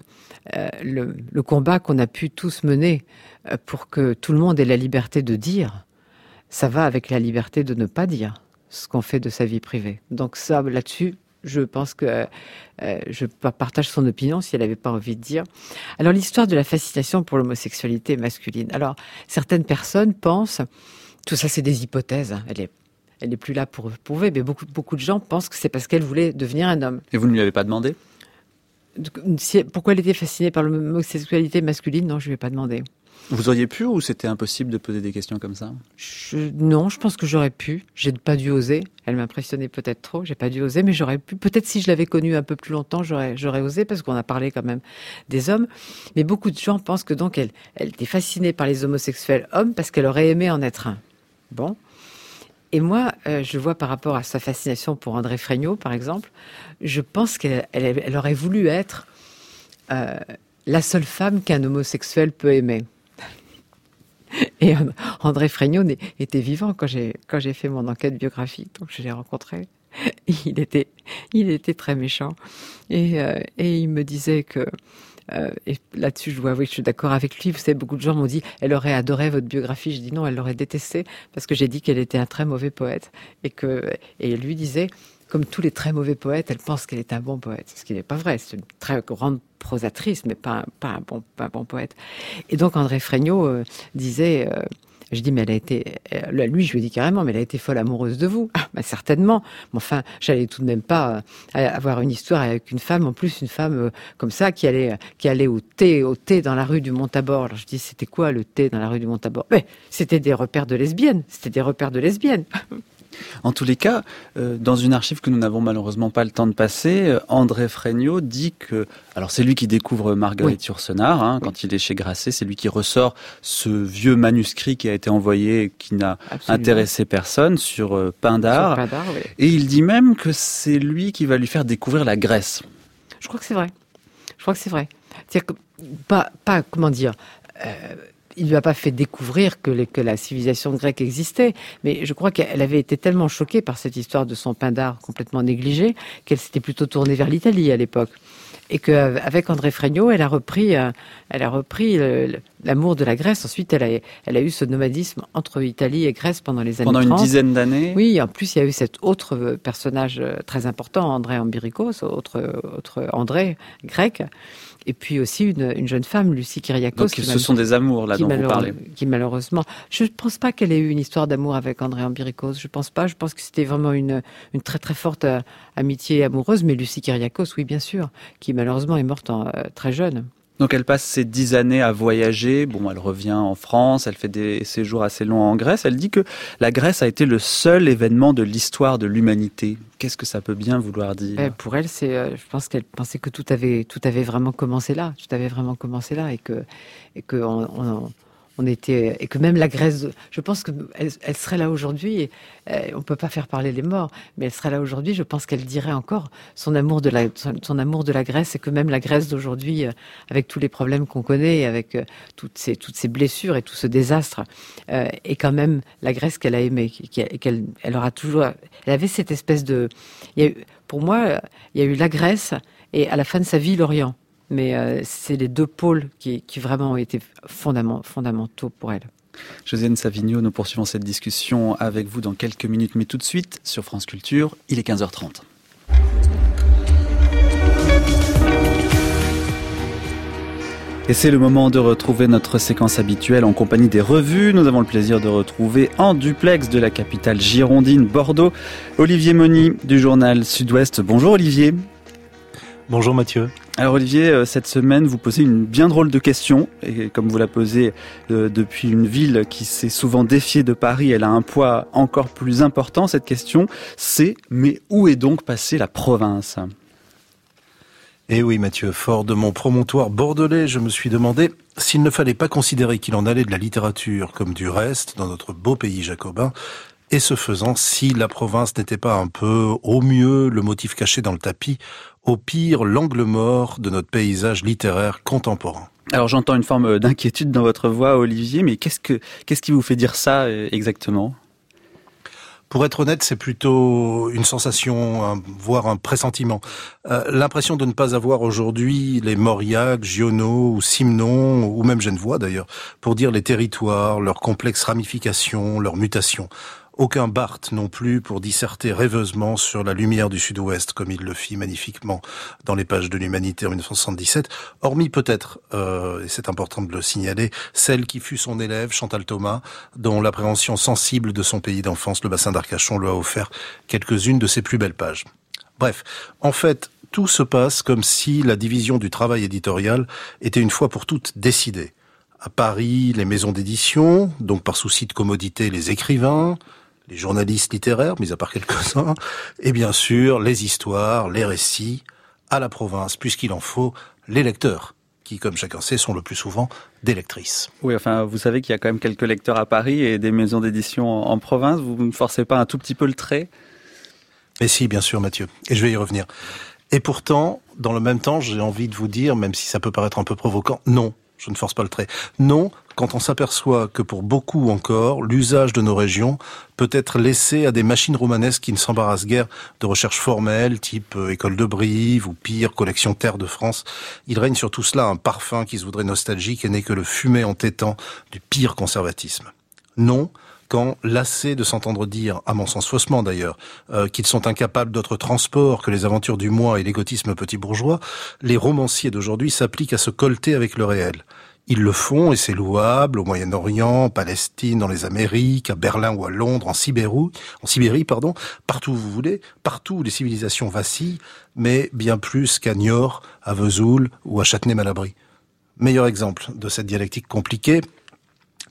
le combat qu'on a pu tous mener pour que tout le monde ait la liberté de dire, ça va avec la liberté de ne pas dire ce qu'on fait de sa vie privée. Donc ça, là-dessus, je pense que je partage son opinion si elle n'avait pas envie de dire. Alors l'histoire de la fascination pour l'homosexualité masculine. Alors certaines personnes pensent, tout ça c'est des hypothèses, elle est plus là pour prouver, mais beaucoup de gens pensent que c'est parce qu'elle voulait devenir un homme. Et vous ne lui avez pas demandé ? Pourquoi elle était fascinée par l'homosexualité masculine ? Non, je ne lui ai pas demandé. Vous auriez pu ou c'était impossible de poser des questions comme ça ? Non, je pense que j'aurais pu. J'ai pas dû oser. Elle m'impressionnait peut-être trop. J'ai pas dû oser, mais j'aurais pu. Peut-être si je l'avais connue un peu plus longtemps, j'aurais osé parce qu'on a parlé quand même des hommes. Mais beaucoup de gens pensent que donc elle était fascinée par les homosexuels hommes parce qu'elle aurait aimé en être un. Bon. Et moi, je vois par rapport à sa fascination pour André Fréniaux, par exemple, je pense qu'elle aurait voulu être la seule femme qu'un homosexuel peut aimer. Et André Fréniaux était vivant quand j'ai fait mon enquête biographique, donc je l'ai rencontré. Il était très méchant et il me disait que et là-dessus je dois avouer que je suis d'accord avec lui. Vous savez, beaucoup de gens m'ont dit elle aurait adoré votre biographie. Je dis non, elle l'aurait détesté parce que j'ai dit qu'elle était un très mauvais poète et lui disait comme tous les très mauvais poètes, elle pense qu'elle est un bon poète, ce qui n'est pas vrai. C'est une très grande prosatrice, mais pas un bon poète. Et donc André Fréniaux disait, je dis mais elle a été, lui je lui dis carrément, mais elle a été folle amoureuse de vous. Ah, bah, certainement. Mais enfin, j'allais tout de même pas avoir une histoire avec une femme, en plus une femme comme ça qui allait au thé dans la rue du Mont-Tabor. Alors je dis c'était quoi le thé dans la rue du Mont-Tabor ? Mais c'était des repères de lesbiennes. En tous les cas, dans une archive que nous n'avons malheureusement pas le temps de passer, André Fregnault dit que... Alors c'est lui qui découvre Marguerite Yourcenar, quand il est chez Grasset, c'est lui qui ressort ce vieux manuscrit qui a été envoyé, qui n'a intéressé personne, sur Pindare. Oui. Et il dit même que c'est lui qui va lui faire découvrir la Grèce. Je crois que c'est vrai. C'est-à-dire que, pas comment dire... il lui a pas fait découvrir que la civilisation grecque existait, mais je crois qu'elle avait été tellement choquée par cette histoire de son Pindare complètement négligé qu'elle s'était plutôt tournée vers l'Italie à l'époque. Et qu'avec André Fregnault, elle a repris l'amour de la Grèce. Ensuite, elle a eu ce nomadisme entre Italie et Grèce pendant les années 30. Pendant une dizaine d'années. Oui, en plus, il y a eu cet autre personnage très important, André Ambirikos, autre André grec. Et puis aussi une jeune femme, Lucie Kyriakos. Donc ce sont des amours là dont vous parlez. Qui malheureusement, je ne pense pas qu'elle ait eu une histoire d'amour avec André Ambirikos. Je pense pas. Je pense que c'était vraiment une très très forte amitié amoureuse. Mais Lucie Kyriakos, oui bien sûr, qui malheureusement est morte très jeune. Donc elle passe ces 10 années à voyager. Bon, elle revient en France, elle fait des séjours assez longs en Grèce. Elle dit que la Grèce a été le seul événement de l'histoire de l'humanité. Qu'est-ce que ça peut bien vouloir dire ? Pour elle, je pense qu'elle pensait que tout avait vraiment commencé là. Tout avait vraiment commencé là et que on était, et que même la Grèce, je pense qu'elle serait là aujourd'hui, on peut pas faire parler les morts, mais elle serait là aujourd'hui, je pense qu'elle dirait encore son amour de la Grèce, et que même la Grèce d'aujourd'hui, avec tous les problèmes qu'on connaît, avec toutes ces blessures et tout ce désastre, est quand même la Grèce qu'elle a aimée, elle aura toujours, elle avait cette espèce de, pour moi, il y a eu la Grèce, et à la fin de sa vie, l'Orient. Mais c'est les deux pôles qui vraiment ont été fondamentaux pour elle. Josiane Savigno, nous poursuivons cette discussion avec vous dans quelques minutes, mais tout de suite, sur France Culture, il est 15h30. Et c'est le moment de retrouver notre séquence habituelle en compagnie des revues. Nous avons le plaisir de retrouver en duplex de la capitale girondine, Bordeaux, Olivier Mony du journal Sud-Ouest. Bonjour Olivier. Bonjour Mathieu. Alors Olivier, cette semaine, vous posez une bien drôle de question, et comme vous la posez depuis une ville qui s'est souvent défiée de Paris, elle a un poids encore plus important. Cette question, c'est « Mais où est donc passée la province ?» Eh oui Mathieu, fort de mon promontoire bordelais, je me suis demandé s'il ne fallait pas considérer qu'il en allait de la littérature comme du reste dans notre beau pays jacobin, et ce faisant, si la province n'était pas un peu, au mieux, le motif caché dans le tapis, au pire, l'angle mort de notre paysage littéraire contemporain. Alors j'entends une forme d'inquiétude dans votre voix, Olivier, mais qu'est-ce qui vous fait dire ça exactement ? Pour être honnête, c'est plutôt une sensation, voire un pressentiment. L'impression de ne pas avoir aujourd'hui les Mauriac, Giono ou Simon, ou même Genevois d'ailleurs, pour dire les territoires, leurs complexes ramifications, leurs mutations. Aucun Barthes non plus pour disserter rêveusement sur la lumière du Sud-Ouest, comme il le fit magnifiquement dans les pages de l'Humanité en 1977, hormis peut-être, et c'est important de le signaler, celle qui fut son élève, Chantal Thomas, dont l'appréhension sensible de son pays d'enfance, le bassin d'Arcachon, lui a offert quelques-unes de ses plus belles pages. Bref, en fait, tout se passe comme si la division du travail éditorial était une fois pour toutes décidée. À Paris, les maisons d'édition, donc par souci de commodité, les écrivains, les journalistes littéraires, mis à part quelques-uns, et bien sûr, les histoires, les récits, à la province, puisqu'il en faut les lecteurs, qui, comme chacun sait, sont le plus souvent des lectrices. Oui, enfin, vous savez qu'il y a quand même quelques lecteurs à Paris et des maisons d'édition en province. Vous ne forcez pas un tout petit peu le trait ? Mais si, bien sûr, Mathieu, et je vais y revenir. Et pourtant, dans le même temps, j'ai envie de vous dire, même si ça peut paraître un peu provoquant, non. Je ne force pas le trait. Non, quand on s'aperçoit que pour beaucoup encore, l'usage de nos régions peut être laissé à des machines romanesques qui ne s'embarrassent guère de recherches formelles, type école de Brive ou pire, collection Terre de France. Il règne sur tout cela un parfum qui se voudrait nostalgique et n'est que le fumet entêtant du pire conservatisme. Non, quand, lassés de s'entendre dire, à mon sens faussement d'ailleurs, qu'ils sont incapables d'autre transport que les aventures du moi et l'égotisme petit bourgeois, les romanciers d'aujourd'hui s'appliquent à se colter avec le réel. Ils le font, et c'est louable, au Moyen-Orient, en Palestine, dans les Amériques, à Berlin ou à Londres, en Sibérie, partout où vous voulez, partout où les civilisations vacillent, mais bien plus qu'à Niort, à Vesoul ou à Châtenay-Malabry. Meilleur exemple de cette dialectique compliquée,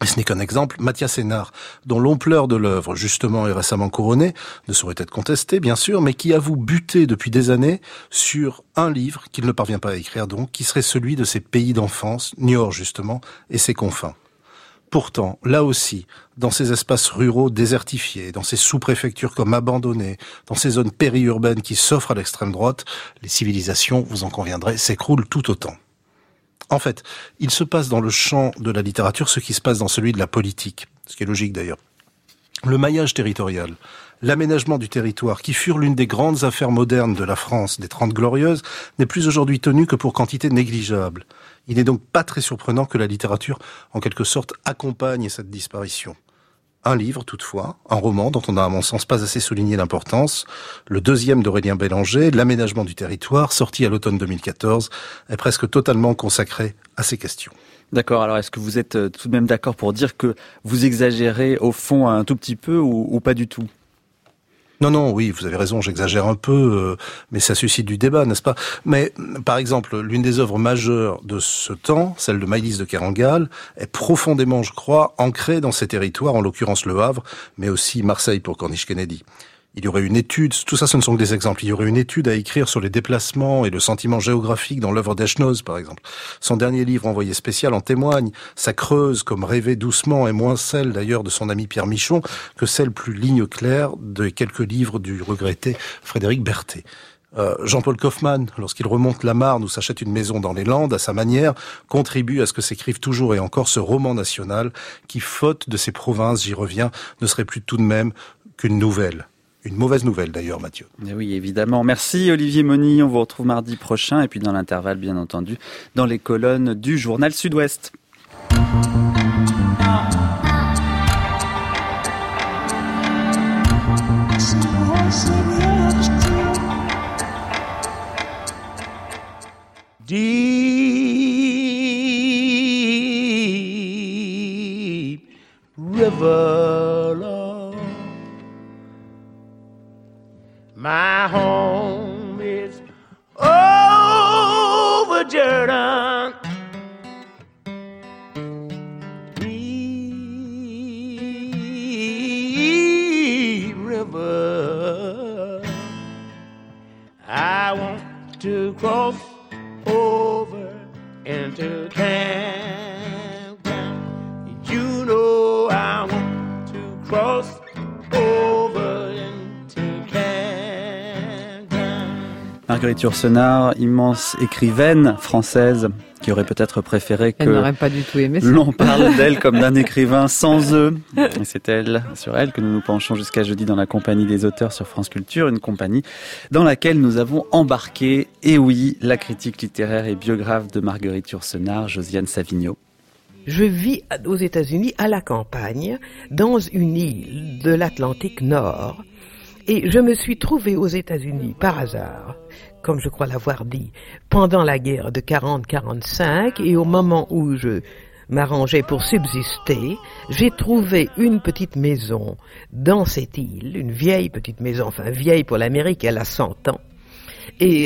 Et ce n'est qu'un exemple, Mathias Hénard, dont l'ampleur de l'œuvre, justement et récemment couronnée, ne saurait être contestée, bien sûr, mais qui avoue buter depuis des années sur un livre qu'il ne parvient pas à écrire, donc, qui serait celui de ses pays d'enfance, Niort, justement, et ses confins. Pourtant, là aussi, dans ces espaces ruraux désertifiés, dans ces sous-préfectures comme abandonnées, dans ces zones périurbaines qui s'offrent à l'extrême droite, les civilisations, vous en conviendrez, s'écroulent tout autant. En fait, il se passe dans le champ de la littérature ce qui se passe dans celui de la politique, ce qui est logique d'ailleurs. Le maillage territorial, l'aménagement du territoire, qui furent l'une des grandes affaires modernes de la France des 30 Glorieuses, n'est plus aujourd'hui tenu que pour quantité négligeable. Il n'est donc pas très surprenant que la littérature, en quelque sorte, accompagne cette disparition. Un livre, toutefois, un roman dont on n'a à mon sens pas assez souligné l'importance, le deuxième d'Aurélien Bélanger, L'aménagement du territoire, sorti à l'automne 2014, est presque totalement consacré à ces questions. D'accord, alors est-ce que vous êtes tout de même d'accord pour dire que vous exagérez au fond un tout petit peu ou pas du tout ? Non, oui, vous avez raison, j'exagère un peu, mais ça suscite du débat, n'est-ce pas ? Mais, par exemple, l'une des œuvres majeures de ce temps, celle de Maëlys de Kerangal, est profondément, je crois, ancrée dans ces territoires, en l'occurrence Le Havre, mais aussi Marseille pour Cornish Kennedy. Il y aurait une étude, tout ça ce ne sont que des exemples, il y aurait une étude à écrire sur les déplacements et le sentiment géographique dans l'œuvre d'Echnoz, par exemple. Son dernier livre, Envoyé spécial, en témoigne. Ça creuse comme rêver doucement, et moins celle d'ailleurs de son ami Pierre Michon, que celle plus ligne claire de quelques livres du regretté Frédéric Berthet. Jean-Paul Kaufmann, lorsqu'il remonte la Marne ou s'achète une maison dans les Landes, à sa manière, contribue à ce que s'écrive toujours et encore ce roman national qui, faute de ses provinces, j'y reviens, ne serait plus tout de même qu'une nouvelle. Une mauvaise nouvelle d'ailleurs, Mathieu. Et oui, évidemment. Merci Olivier Mauny. On vous retrouve mardi prochain et puis dans l'intervalle, bien entendu, dans les colonnes du journal Sud-Ouest. Deep river, Lord, my home is over Jordan. Deep river, I want to cross over into campground. You know I want to cross over into campground. Marguerite Yourcenar, immense écrivaine française, qui aurait peut-être préféré que Elle n'aurait pas du tout aimé ça. l'on parle d'elle comme d'un écrivain sans eux. Et c'est sur elle que nous nous penchons jusqu'à jeudi dans la compagnie des auteurs sur France Culture, une compagnie dans laquelle nous avons embarqué, et oui, la critique littéraire et biographe de Marguerite Yourcenar, Josiane Savigno. Je vis aux États-Unis à la campagne, dans une île de l'Atlantique Nord, et je me suis trouvée aux États-Unis par hasard, comme je crois l'avoir dit, pendant la guerre de 40-45, et au moment où je m'arrangeais pour subsister, j'ai trouvé une petite maison dans cette île, une vieille petite maison, enfin vieille pour l'Amérique, elle a 100 ans, et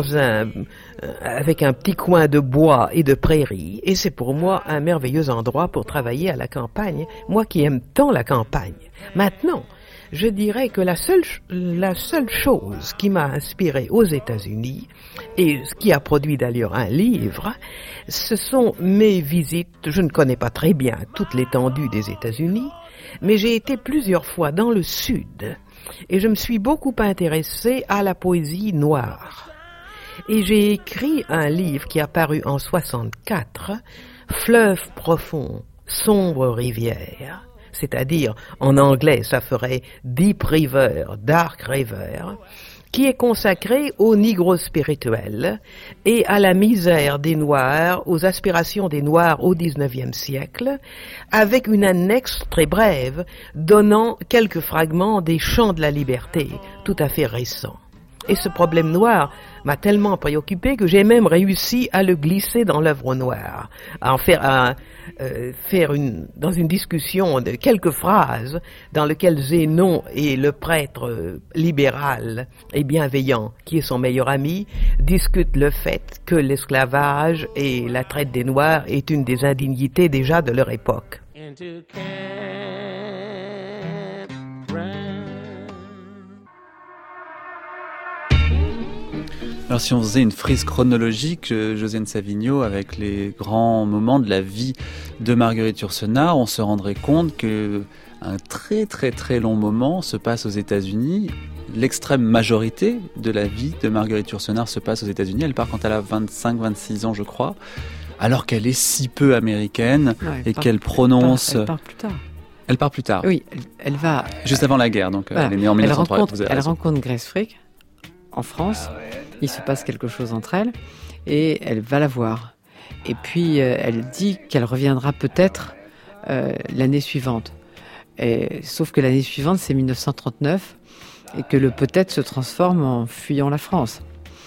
avec un petit coin de bois et de prairies, et c'est pour moi un merveilleux endroit pour travailler à la campagne, moi qui aime tant la campagne. Maintenant, je dirais que la seule chose qui m'a inspiré aux États-Unis, et ce qui a produit d'ailleurs un livre, ce sont mes visites. Je ne connais pas très bien toute l'étendue des États-Unis, mais j'ai été plusieurs fois dans le sud, et je me suis beaucoup intéressée à la poésie noire. Et j'ai écrit un livre qui a paru en 64, Fleuve profond, sombre rivière, c'est-à-dire en anglais ça ferait Deep River, Dark River, qui est consacré au nigro spirituel et à la misère des Noirs, aux aspirations des Noirs au XIXe siècle, avec une annexe très brève donnant quelques fragments des Chants de la liberté, tout à fait récents. Et ce problème noir m'a tellement préoccupé que j'ai même réussi à le glisser dans l'œuvre noire, à faire dans une discussion de quelques phrases dans lequel Zénon et le prêtre libéral et bienveillant, qui est son meilleur ami, discutent le fait que l'esclavage et la traite des Noirs est une des indignités déjà de leur époque. into campground. Alors si on faisait une frise chronologique, Josiane Savigno, avec les grands moments de la vie de Marguerite Yourcenar, on se rendrait compte que un très très très long moment se passe aux États-Unis. L'extrême majorité de la vie de Marguerite Yourcenar se passe aux États-Unis. Elle part quand elle a 25-26 ans, je crois, alors qu'elle est si peu américaine et qu'elle prononce... Elle part plus tard. Elle part plus tard. Oui, elle va... Juste avant la guerre, donc elle est née en 1903. Elle rencontre Grace Frick en France. Il se passe quelque chose entre elles et elle va la voir. Et puis elle dit qu'elle reviendra peut-être l'année suivante. Sauf que l'année suivante, c'est 1939 et que le peut-être se transforme en fuyant la France.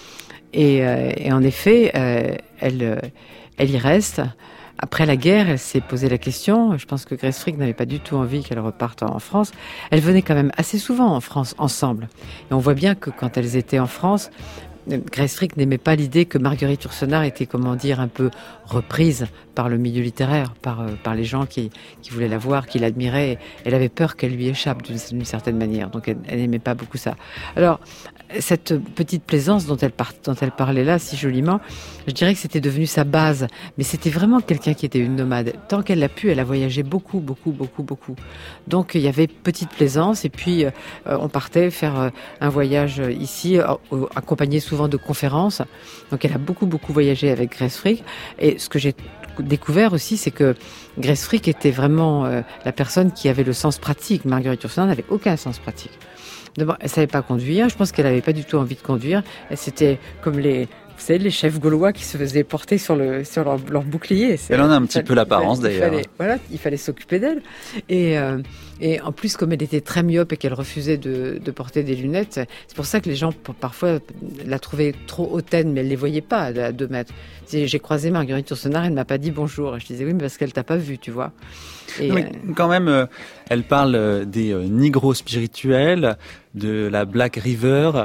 Et en effet, elle y reste. Après la guerre, elle s'est posé la question. Je pense que Grace Frick n'avait pas du tout envie qu'elle reparte en France. Elle venait quand même assez souvent en France ensemble. Et on voit bien que quand elles étaient en France, Grace Frick n'aimait pas l'idée que Marguerite Yourcenar était, comment dire, un peu reprise par le milieu littéraire, par les gens qui voulaient la voir, qui l'admiraient. Elle avait peur qu'elle lui échappe d'une certaine manière. Donc elle n'aimait pas beaucoup ça. Alors, cette petite plaisance dont elle parlait là si joliment, je dirais que c'était devenu sa base. Mais c'était vraiment quelqu'un qui était une nomade. Tant qu'elle l'a pu, elle a voyagé beaucoup, beaucoup, beaucoup, beaucoup. Donc il y avait petite plaisance et puis on partait faire un voyage ici, accompagné souvent de conférences. Donc elle a beaucoup, beaucoup voyagé avec Grace Frick. Et ce que j'ai découvert aussi, c'est que Grace Frick était vraiment la personne qui avait le sens pratique. Marguerite Yourcenar n'avait aucun sens pratique. D'abord, elle savait pas conduire. Je pense qu'elle avait pas du tout envie de conduire. C'était comme les chefs gaulois qui se faisaient porter sur leur bouclier. Elle en a un petit peu l'apparence d'ailleurs. Il fallait s'occuper d'elle. Et en plus, comme elle était très myope et qu'elle refusait de porter des lunettes, c'est pour ça que les gens parfois la trouvaient trop hautaine, mais elle les voyait pas à 2 mètres. J'ai croisé Marguerite Yourcenar, elle m'a pas dit bonjour. Et je disais oui, mais parce qu'elle t'a pas vu, tu vois. Mais quand même, elle parle des nigros spirituels, de la Black River.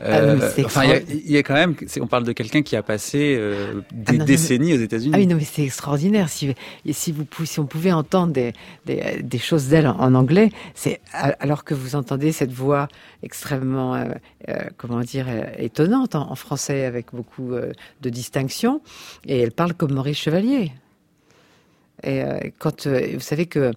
Il y a quand même, on parle de quelqu'un qui a passé des décennies aux États-Unis. Ah oui, non, mais c'est extraordinaire. Si on pouvait entendre des choses d'elle en anglais, c'est alors que vous entendez cette voix extrêmement, étonnante en français avec beaucoup de distinction, et elle parle comme Maurice Chevalier. Et quand vous savez que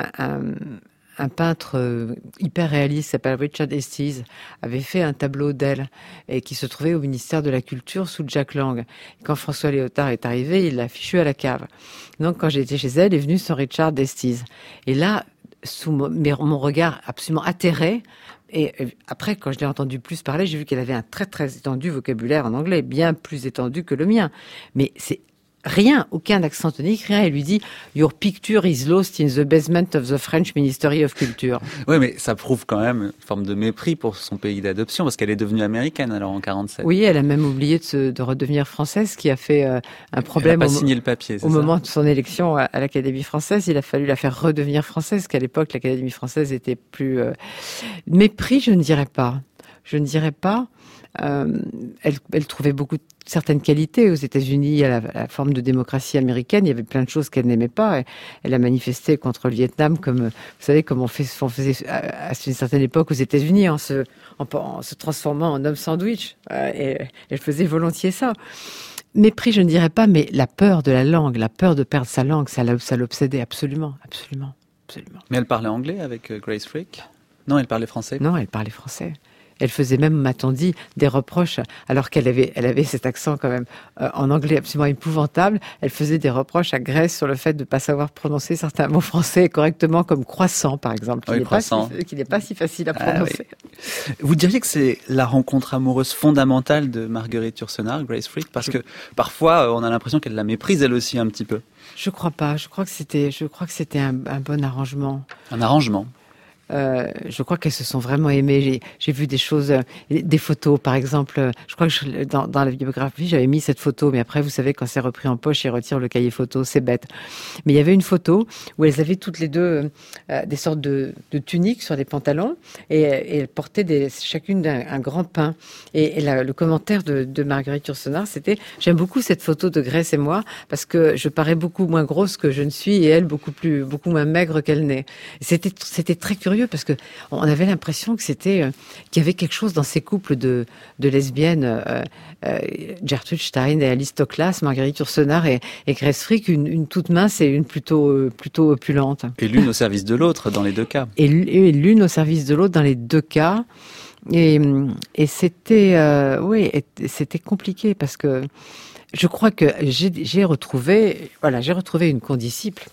un peintre hyper réaliste qui s'appelle Richard Estes avait fait un tableau d'elle et qui se trouvait au ministère de la Culture sous Jack Lang. Et quand François Léotard est arrivé, il l'a fichu à la cave. Donc quand j'ai été chez elle, est venu son Richard Estes. Et là, sous mon regard absolument atterré, et après, quand je l'ai entendu plus parler, j'ai vu qu'elle avait un très très étendu vocabulaire en anglais, bien plus étendu que le mien. Mais c'est rien, aucun accent tonique, rien. Elle lui dit « Your picture is lost in the basement of the French Ministry of Culture ». Oui, mais ça prouve quand même une forme de mépris pour son pays d'adoption, parce qu'elle est devenue américaine alors en 47. Oui, elle a même oublié de redevenir française, ce qui a fait un problème. Elle n'a pas signé le papier, c'est au ça. Moment de son élection à l'Académie française, il a fallu la faire redevenir française, qu'à l'époque, l'Académie française était plus... Mépris, je ne dirais pas. Elle trouvait certaines qualités aux États-Unis, à la forme de démocratie américaine. Il y avait plein de choses qu'elle n'aimait pas. Elle a manifesté contre le Vietnam, comme vous savez, comme on faisait à une certaine époque aux États-Unis, en se transformant en homme sandwich. Et elle faisait volontiers ça. Mépris, je ne dirais pas, mais la peur de la langue, la peur de perdre sa langue, ça l'obsédait absolument. Mais elle parlait anglais avec Grace Frick ? Non, elle parlait français ? Non, elle parlait français. Elle faisait même, m'a-t-on dit, des reproches, alors qu'elle avait cet accent quand même en anglais absolument épouvantable. Elle faisait des reproches à Grace sur le fait de ne pas savoir prononcer certains mots français correctement, comme croissant, par exemple, qui n'est pas si facile à prononcer. Oui. Vous diriez que c'est la rencontre amoureuse fondamentale de Marguerite Yourcenar, Grace Frick, parce que parfois on a l'impression qu'elle la méprise elle aussi un petit peu. Je crois pas. Je crois que c'était un bon arrangement. Un arrangement. je crois qu'elles se sont vraiment aimées. J'ai vu des choses, des photos, par exemple. Je crois que dans la biographie, j'avais mis cette photo, mais après, vous savez, quand c'est repris en poche, ils retirent le cahier photo, c'est bête. Mais il y avait une photo où elles avaient toutes les deux des sortes de tuniques sur les pantalons, et elles portaient chacune un grand pain. Et le commentaire de Marguerite Yourcenar, c'était « J'aime beaucoup cette photo de Grace et moi, parce que je parais beaucoup moins grosse que je ne suis, et elle beaucoup moins maigre qu'elle n'est. » C'était très curieux, parce que on avait l'impression que qu'il y avait quelque chose dans ces couples de lesbiennes, Gertrude Stein et Alice Toklas, Marguerite Yourcenar et Grace Frick, une toute mince et une plutôt opulente. Et l'une au service de l'autre dans les deux cas. Et l'une au service de l'autre dans les deux cas. Et c'était c'était compliqué, parce que je crois que j'ai retrouvé une condisciple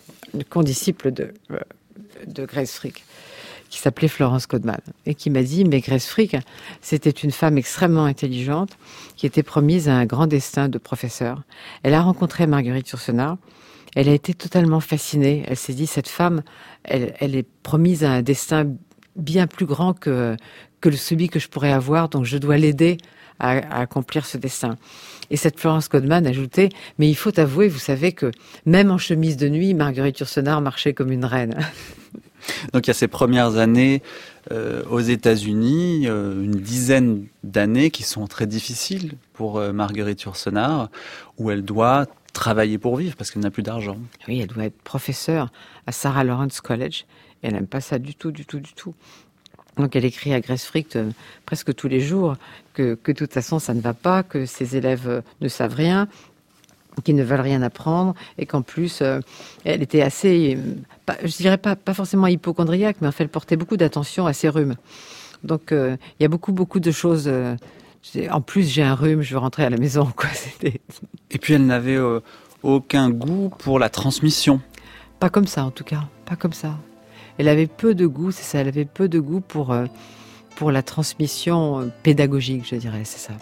de Grace Frick, qui s'appelait Florence Codeman, et qui m'a dit, mais Grace Frick, c'était une femme extrêmement intelligente, qui était promise à un grand destin de professeur. Elle a rencontré Marguerite Yourcenar, elle a été totalement fascinée, elle s'est dit, cette femme, elle est promise à un destin bien plus grand que celui que je pourrais avoir, donc je dois l'aider à accomplir ce destin. Et cette Florence Codeman ajoutait, mais il faut avouer, vous savez que même en chemise de nuit, Marguerite Yourcenar marchait comme une reine. Donc il y a ces premières années aux États-Unis, une dizaine d'années qui sont très difficiles pour Marguerite Yourcenar, où elle doit travailler pour vivre parce qu'elle n'a plus d'argent. Oui, elle doit être professeure à Sarah Lawrence College. Elle n'aime pas ça du tout. Donc elle écrit à Grace Frick presque tous les jours que de toute façon ça ne va pas, que ses élèves ne savent rien, qu'ils ne veulent rien apprendre, et qu'en plus elle était assez, je dirais pas forcément hypocondriaque, mais en fait elle portait beaucoup d'attention à ses rhumes. Donc il y a beaucoup de choses. En plus j'ai un rhume, je veux rentrer à la maison, quoi. Et puis elle n'avait aucun goût pour la transmission. Pas comme ça en tout cas, pas comme ça. Elle avait peu de goût, c'est ça. Elle avait peu de goût pour la transmission pédagogique, je dirais, c'est ça.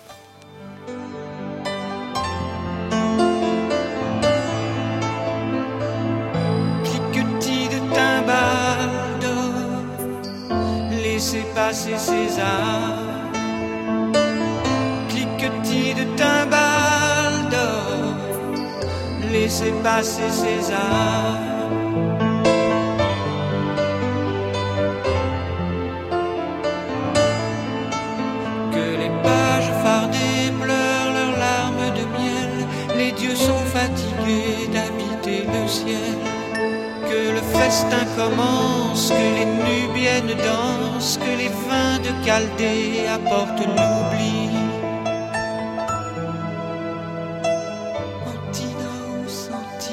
Cliquetis de timbales d'or, laissez passer César. Cliquetis de timbales d'or, laissez passer César. Fatigués d'habiter le ciel, que le festin commence, que les Nubiennes dansent, que les vins de Chaldée apportent l'oubli. Antinos,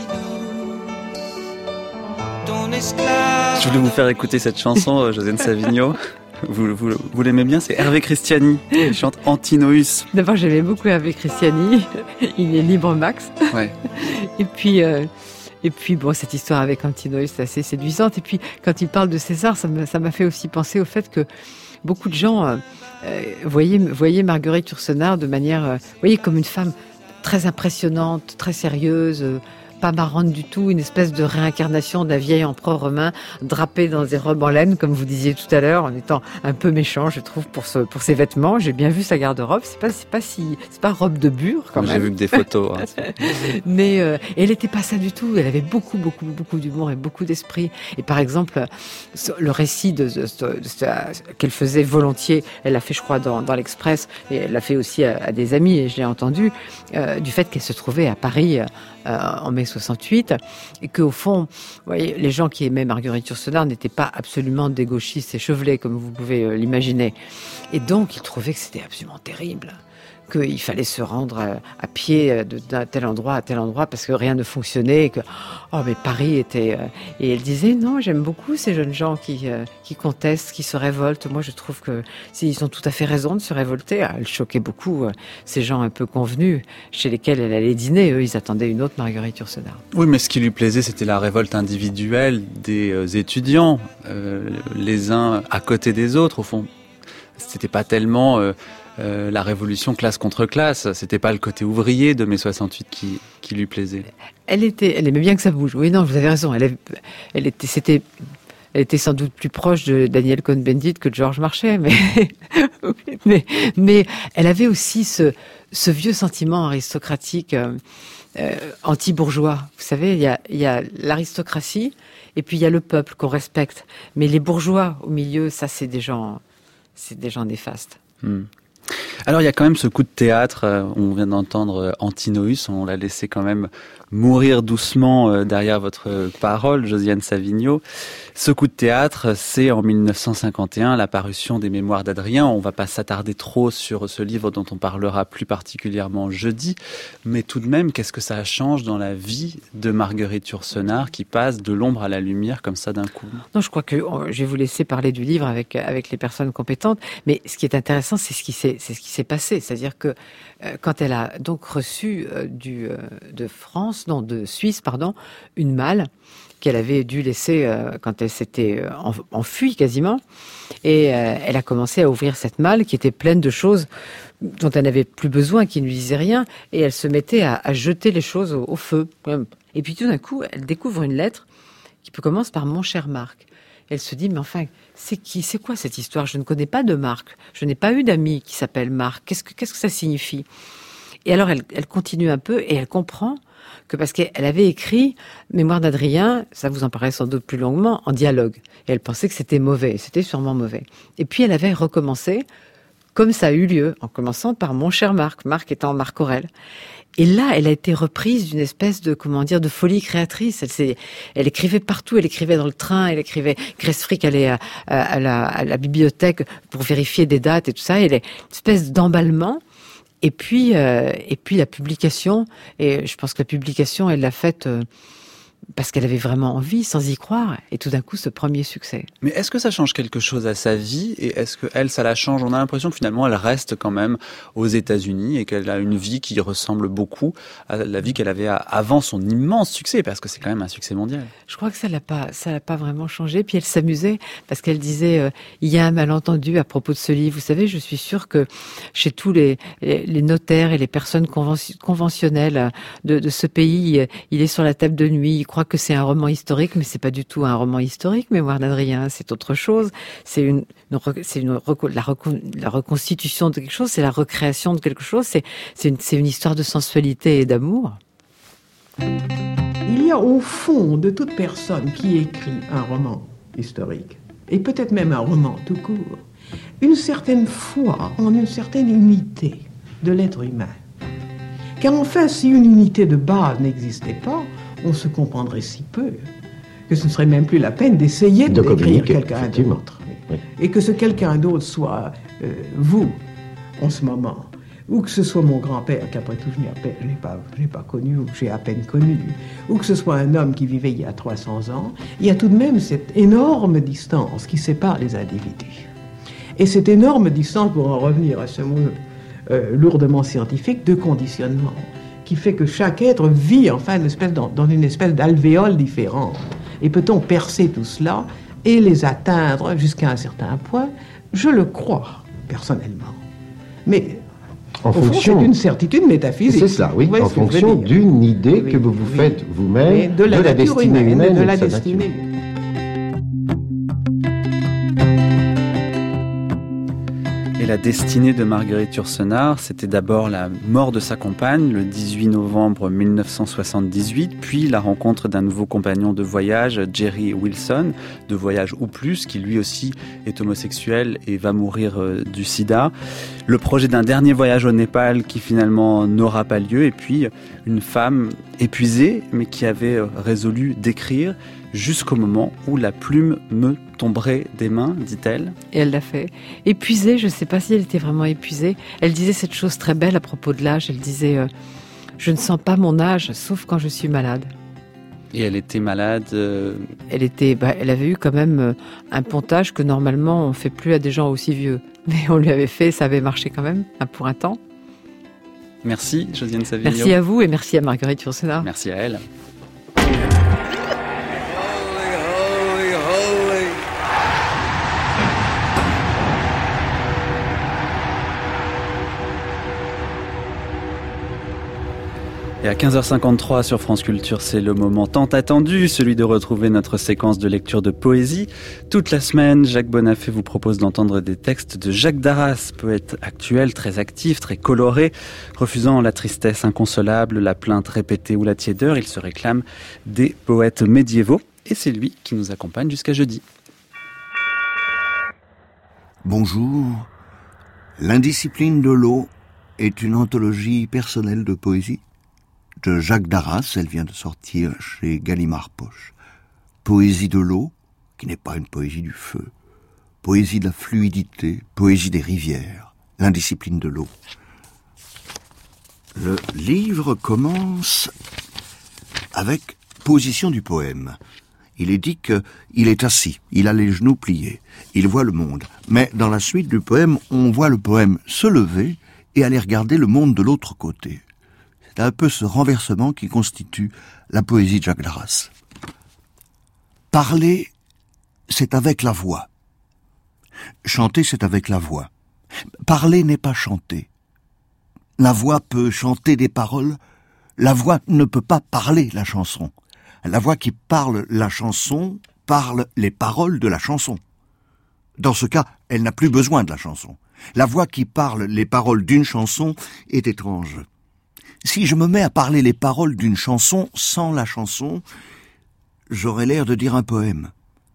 ton esclave. Je voulais vous faire écouter cette chanson, Josiane Savigno. Vous l'aimez bien, c'est Hervé Christiani qui chante Antinoüs. D'abord, j'aimais beaucoup Hervé Christiani. Il est libre max. Ouais. Et puis, bon, cette histoire avec Antinoüs, c'est assez séduisante. Et puis, quand il parle de César, ça m'a fait aussi penser au fait que beaucoup de gens voyaient Marguerite Yourcenar de manière, comme une femme très impressionnante, très sérieuse, pas marrante du tout, une espèce de réincarnation d'un vieil empereur romain drapé dans des robes en laine, comme vous disiez tout à l'heure, en étant un peu méchant, je trouve, pour ses vêtements. J'ai bien vu sa garde-robe. C'est pas robe de bure, quand même. J'ai vu que des photos. Hein. Mais elle n'était pas ça du tout. Elle avait beaucoup d'humour et beaucoup d'esprit. Et par exemple, le récit qu'elle faisait volontiers, elle l'a fait, je crois, dans l'Express, et elle l'a fait aussi à des amis, et je l'ai entendu, du fait qu'elle se trouvait à Paris en mai 68, et qu'au fond, vous voyez, les gens qui aimaient Marguerite Yourcenar n'étaient pas absolument des gauchistes échevelés, comme vous pouvez l'imaginer. Et donc, ils trouvaient que c'était absolument terrible, qu'il fallait se rendre à pied d'un tel endroit à tel endroit parce que rien ne fonctionnait, que mais Paris était... Et elle disait, non, j'aime beaucoup ces jeunes gens qui contestent, qui se révoltent. Moi, je trouve que ils ont tout à fait raison de se révolter. Elle choquait beaucoup ces gens un peu convenus chez lesquels elle allait dîner. Eux, ils attendaient une autre Marguerite Yourcenar. Oui, mais ce qui lui plaisait, c'était la révolte individuelle des étudiants, les uns à côté des autres, au fond. C'était pas tellement... la révolution classe contre classe, c'était pas le côté ouvrier de mai 68 qui lui plaisait. Elle aimait bien que ça bouge. Oui, non, vous avez raison. Elle était sans doute plus proche de Daniel Cohn-Bendit que de Georges Marchais, mais elle avait aussi ce vieux sentiment aristocratique anti-bourgeois. Vous savez, il y a l'aristocratie et puis il y a le peuple qu'on respecte. Mais les bourgeois au milieu, ça c'est des gens néfastes. Alors il y a quand même ce coup de théâtre, on vient d'entendre Antinoüs, on l'a laissé quand même mourir doucement derrière votre parole, Josiane Savigno. Ce coup de théâtre, c'est en 1951 la parution des Mémoires d'Adrien. On ne va pas s'attarder trop sur ce livre dont on parlera plus particulièrement jeudi, mais tout de même, qu'est-ce que ça change dans la vie de Marguerite Yourcenar qui passe de l'ombre à la lumière comme ça d'un coup? Non, je crois que je vais vous laisser parler du livre avec les personnes compétentes, mais ce qui est intéressant, c'est ce qui s'est passé. C'est-à-dire que quand elle a donc reçu de Suisse, une malle qu'elle avait dû laisser quand elle s'était enfuie quasiment. Et elle a commencé à ouvrir cette malle qui était pleine de choses dont elle n'avait plus besoin, qui ne lui disaient rien. Et elle se mettait à jeter les choses au feu. Et puis tout d'un coup, elle découvre une lettre qui commence par « Mon cher Marc ». Elle se dit, mais enfin, c'est quoi cette histoire? Je ne connais pas de Marc. Je n'ai pas eu d'amis qui s'appellent Marc. Qu'est-ce que ça signifie? Et alors, elle continue un peu et elle comprend que parce qu'elle avait écrit Mémoires d'Adrien, ça vous en paraît sans doute plus longuement, en dialogue. Et elle pensait que c'était mauvais, c'était sûrement mauvais. Et puis elle avait recommencé, comme ça a eu lieu, en commençant par Mon cher Marc, Marc étant Marc Aurèle. Et là, elle a été reprise d'une espèce de, de folie créatrice. Elle écrivait partout, elle écrivait dans le train, elle écrivait, Grace Frick allait à la bibliothèque pour vérifier des dates et tout ça. Elle est une espèce d'emballement. Et puis la publication, et je pense que la publication, elle l'a faite parce qu'elle avait vraiment envie, sans y croire, et tout d'un coup, ce premier succès. Mais est-ce que ça change quelque chose à sa vie, et est-ce que elle, ça la change? On a l'impression que finalement, elle reste quand même aux États-Unis et qu'elle a une vie qui ressemble beaucoup à la vie qu'elle avait avant son immense succès, parce que c'est quand même un succès mondial. Je crois que ça l'a pas vraiment changé. Puis elle s'amusait parce qu'elle disait il y a un malentendu à propos de ce livre. Vous savez, je suis sûre que chez tous les notaires et les personnes conventionnelles de ce pays, il est sur la table de nuit. Je crois que c'est un roman historique, mais c'est pas du tout un roman historique. Mémoires d'Adrien, c'est autre chose. C'est la reconstitution de quelque chose, c'est la recréation de quelque chose. C'est une histoire de sensualité et d'amour. Il y a au fond de toute personne qui écrit un roman historique, et peut-être même un roman tout court, une certaine foi en une certaine unité de l'être humain. Car enfin, si une unité de base n'existait pas, on se comprendrait si peu que ce ne serait même plus la peine d'essayer de décrire quelqu'un d'autre. Oui. Et que ce quelqu'un d'autre soit vous, en ce moment, ou que ce soit mon grand-père, qu'après tout je n'ai pas connu, ou que j'ai à peine connu, ou que ce soit un homme qui vivait il y a 300 ans, il y a tout de même cette énorme distance qui sépare les individus. Et cette énorme distance, pour en revenir à ce mot lourdement scientifique, de conditionnement, qui fait que chaque être vit enfin dans une espèce d'alvéole différente. Et peut-on percer tout cela et les atteindre jusqu'à un certain point? Je le crois, personnellement. Mais au fond, c'est une certitude métaphysique. C'est cela, oui, en fonction d'une idée que vous vous faites vous-même de la destinée humaine. De la destinée humaine. Et la destinée de Marguerite Yourcenar, c'était d'abord la mort de sa compagne le 18 novembre 1978, puis la rencontre d'un nouveau compagnon de voyage, Jerry Wilson, de voyage ou plus, qui lui aussi est homosexuel et va mourir du sida. Le projet d'un dernier voyage au Népal qui finalement n'aura pas lieu, et puis une femme épuisée, mais qui avait résolu d'écrire jusqu'au moment où la plume me tomberait des mains, dit-elle. Et elle l'a fait. Épuisée, je ne sais pas si elle était vraiment épuisée. Elle disait cette chose très belle à propos de l'âge. Elle disait je ne sens pas mon âge, sauf quand je suis malade. Et elle était malade Elle avait eu quand même un pontage que normalement on ne fait plus à des gens aussi vieux. Mais on lui avait fait, ça avait marché quand même, pour un temps. Merci, Josiane Savigno. Merci à vous et merci à Marguerite Yourcenar. Merci à elle. Et à 15h53 sur France Culture, c'est le moment tant attendu, celui de retrouver notre séquence de lecture de poésie. Toute la semaine, Jacques Bonafé vous propose d'entendre des textes de Jacques Darras, poète actuel, très actif, très coloré. Refusant la tristesse inconsolable, la plainte répétée ou la tiédeur, il se réclame des poètes médiévaux. Et c'est lui qui nous accompagne jusqu'à jeudi. Bonjour. L'indiscipline de l'eau est une anthologie personnelle de poésie de Jacques Darras. Elle vient de sortir chez Gallimard Poche. Poésie de l'eau, qui n'est pas une poésie du feu. Poésie de la fluidité, poésie des rivières. L'indiscipline de l'eau. Le livre commence avec position du poème. Il est dit qu'il est assis, il a les genoux pliés, il voit le monde. Mais dans la suite du poème, on voit le poème se lever et aller regarder le monde de l'autre côté. C'est un peu ce renversement qui constitue la poésie de Jacques Darras. Parler, c'est avec la voix. Chanter, c'est avec la voix. Parler n'est pas chanter. La voix peut chanter des paroles, la voix ne peut pas parler la chanson. La voix qui parle la chanson parle les paroles de la chanson. Dans ce cas, elle n'a plus besoin de la chanson. La voix qui parle les paroles d'une chanson est étrange. Si je me mets à parler les paroles d'une chanson sans la chanson, j'aurais l'air de dire un poème.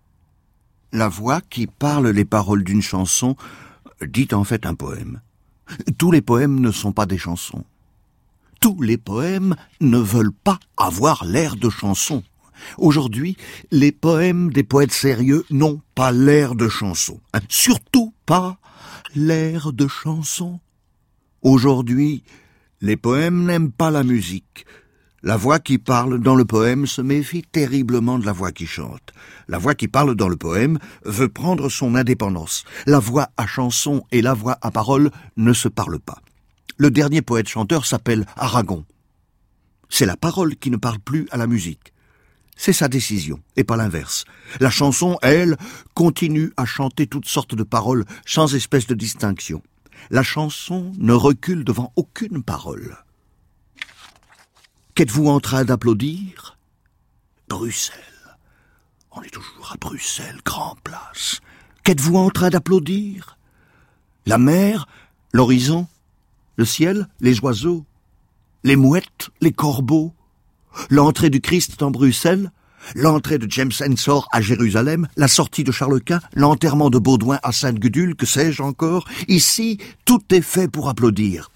La voix qui parle les paroles d'une chanson dit en fait un poème. Tous les poèmes ne sont pas des chansons. Tous les poèmes ne veulent pas avoir l'air de chanson. Aujourd'hui, les poèmes des poètes sérieux n'ont pas l'air de chanson. Surtout pas l'air de chanson. Aujourd'hui, les poèmes n'aiment pas la musique. La voix qui parle dans le poème se méfie terriblement de la voix qui chante. La voix qui parle dans le poème veut prendre son indépendance. La voix à chanson et la voix à parole ne se parlent pas. Le dernier poète-chanteur s'appelle Aragon. C'est la parole qui ne parle plus à la musique. C'est sa décision, et pas l'inverse. La chanson, elle, continue à chanter toutes sortes de paroles, sans espèce de distinction. La chanson ne recule devant aucune parole. Qu'êtes-vous en train d'applaudir ? Bruxelles. On est toujours à Bruxelles, grand place. Qu'êtes-vous en train d'applaudir ? La mer, l'horizon ? Le ciel, les oiseaux, les mouettes, les corbeaux, l'entrée du Christ en Bruxelles, l'entrée de James Ensor à Jérusalem, la sortie de Charles Quint, l'enterrement de Baudouin à Sainte-Gudule, que sais-je encore. Ici, tout est fait pour applaudir.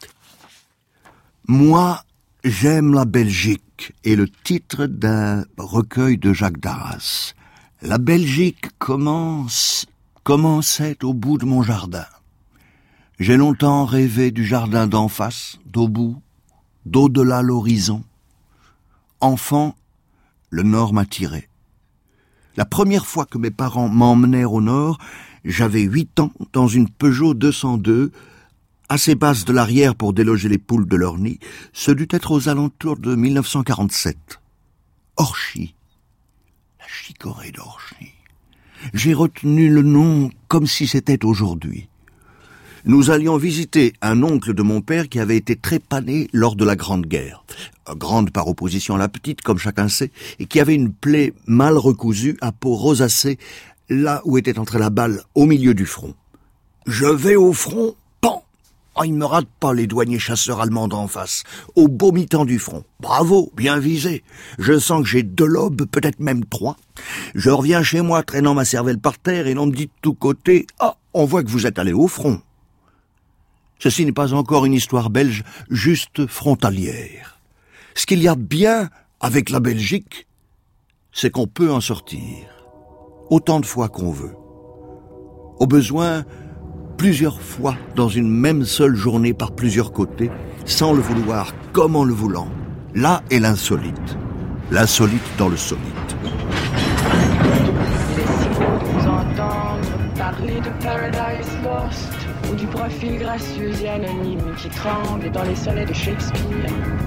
Moi, j'aime la Belgique, est le titre d'un recueil de Jacques Darras. La Belgique commençait au bout de mon jardin. J'ai longtemps rêvé du jardin d'en face, d'au bout, d'au-delà l'horizon. Enfant, le nord m'attirait. La première fois que mes parents m'emmenèrent au nord, j'avais 8 ans dans une Peugeot 202, assez basse de l'arrière pour déloger les poules de leur nid. Ce dut être aux alentours de 1947. Orchy. La chicorée d'Orchy. J'ai retenu le nom comme si c'était aujourd'hui. Nous allions visiter un oncle de mon père qui avait été trépané lors de la Grande Guerre. Grande par opposition à la petite, comme chacun sait, et qui avait une plaie mal recousue à peau rosacée, là où était entrée la balle, au milieu du front. Je vais au front, pan! Oh, ils ne me ratent pas, les douaniers chasseurs allemands d'en face, au beau mi-temps du front. Bravo, bien visé. Je sens que j'ai 2 lobes, peut-être même 3. Je reviens chez moi traînant ma cervelle par terre et l'on me dit de tous côtés, « Ah, on voit que vous êtes allé au front. » Ceci n'est pas encore une histoire belge, juste frontalière. Ce qu'il y a bien avec la Belgique, c'est qu'on peut en sortir autant de fois qu'on veut. Au besoin, plusieurs fois dans une même seule journée par plusieurs côtés, sans le vouloir comme en le voulant. Là est l'insolite. L'insolite dans le solide. Vous entendre parler de Paradise Lost ou du profil gracieux et anonyme qui tremble dans les sonnets de Shakespeare.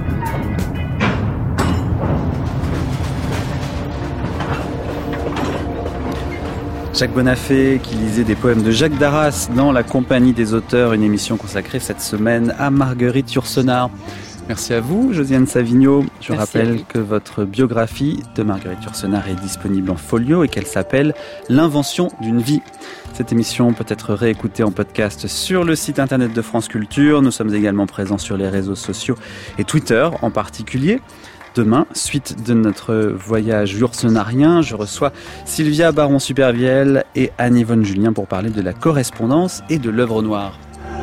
Jacques Bonafé qui lisait des poèmes de Jacques Darras dans la compagnie des auteurs, une émission consacrée cette semaine à Marguerite Yourcenar. Merci à vous, Josiane Savigno. Je Merci rappelle que votre biographie de Marguerite Yourcenar est disponible en folio et qu'elle s'appelle « L'invention d'une vie ». Cette émission peut être réécoutée en podcast sur le site internet de France Culture. Nous sommes également présents sur les réseaux sociaux et Twitter en particulier. Demain, suite de notre voyage yourcenarien, je reçois Sylvia Baron-Supervielle et Anne-Yvonne Julien pour parler de la correspondance et de l'œuvre noire.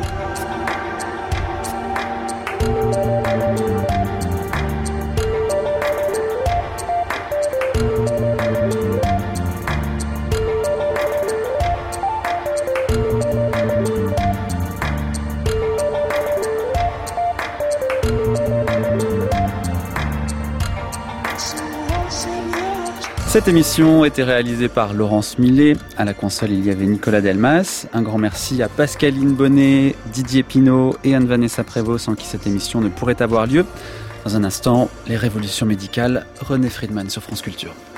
Cette émission était réalisée par Laurence Millet. À la console, il y avait Nicolas Delmas. Un grand merci à Pascaline Bonnet, Didier Pinault et Anne-Vanessa Prévost, sans qui cette émission ne pourrait avoir lieu. Dans un instant, les révolutions médicales, René Friedman sur France Culture.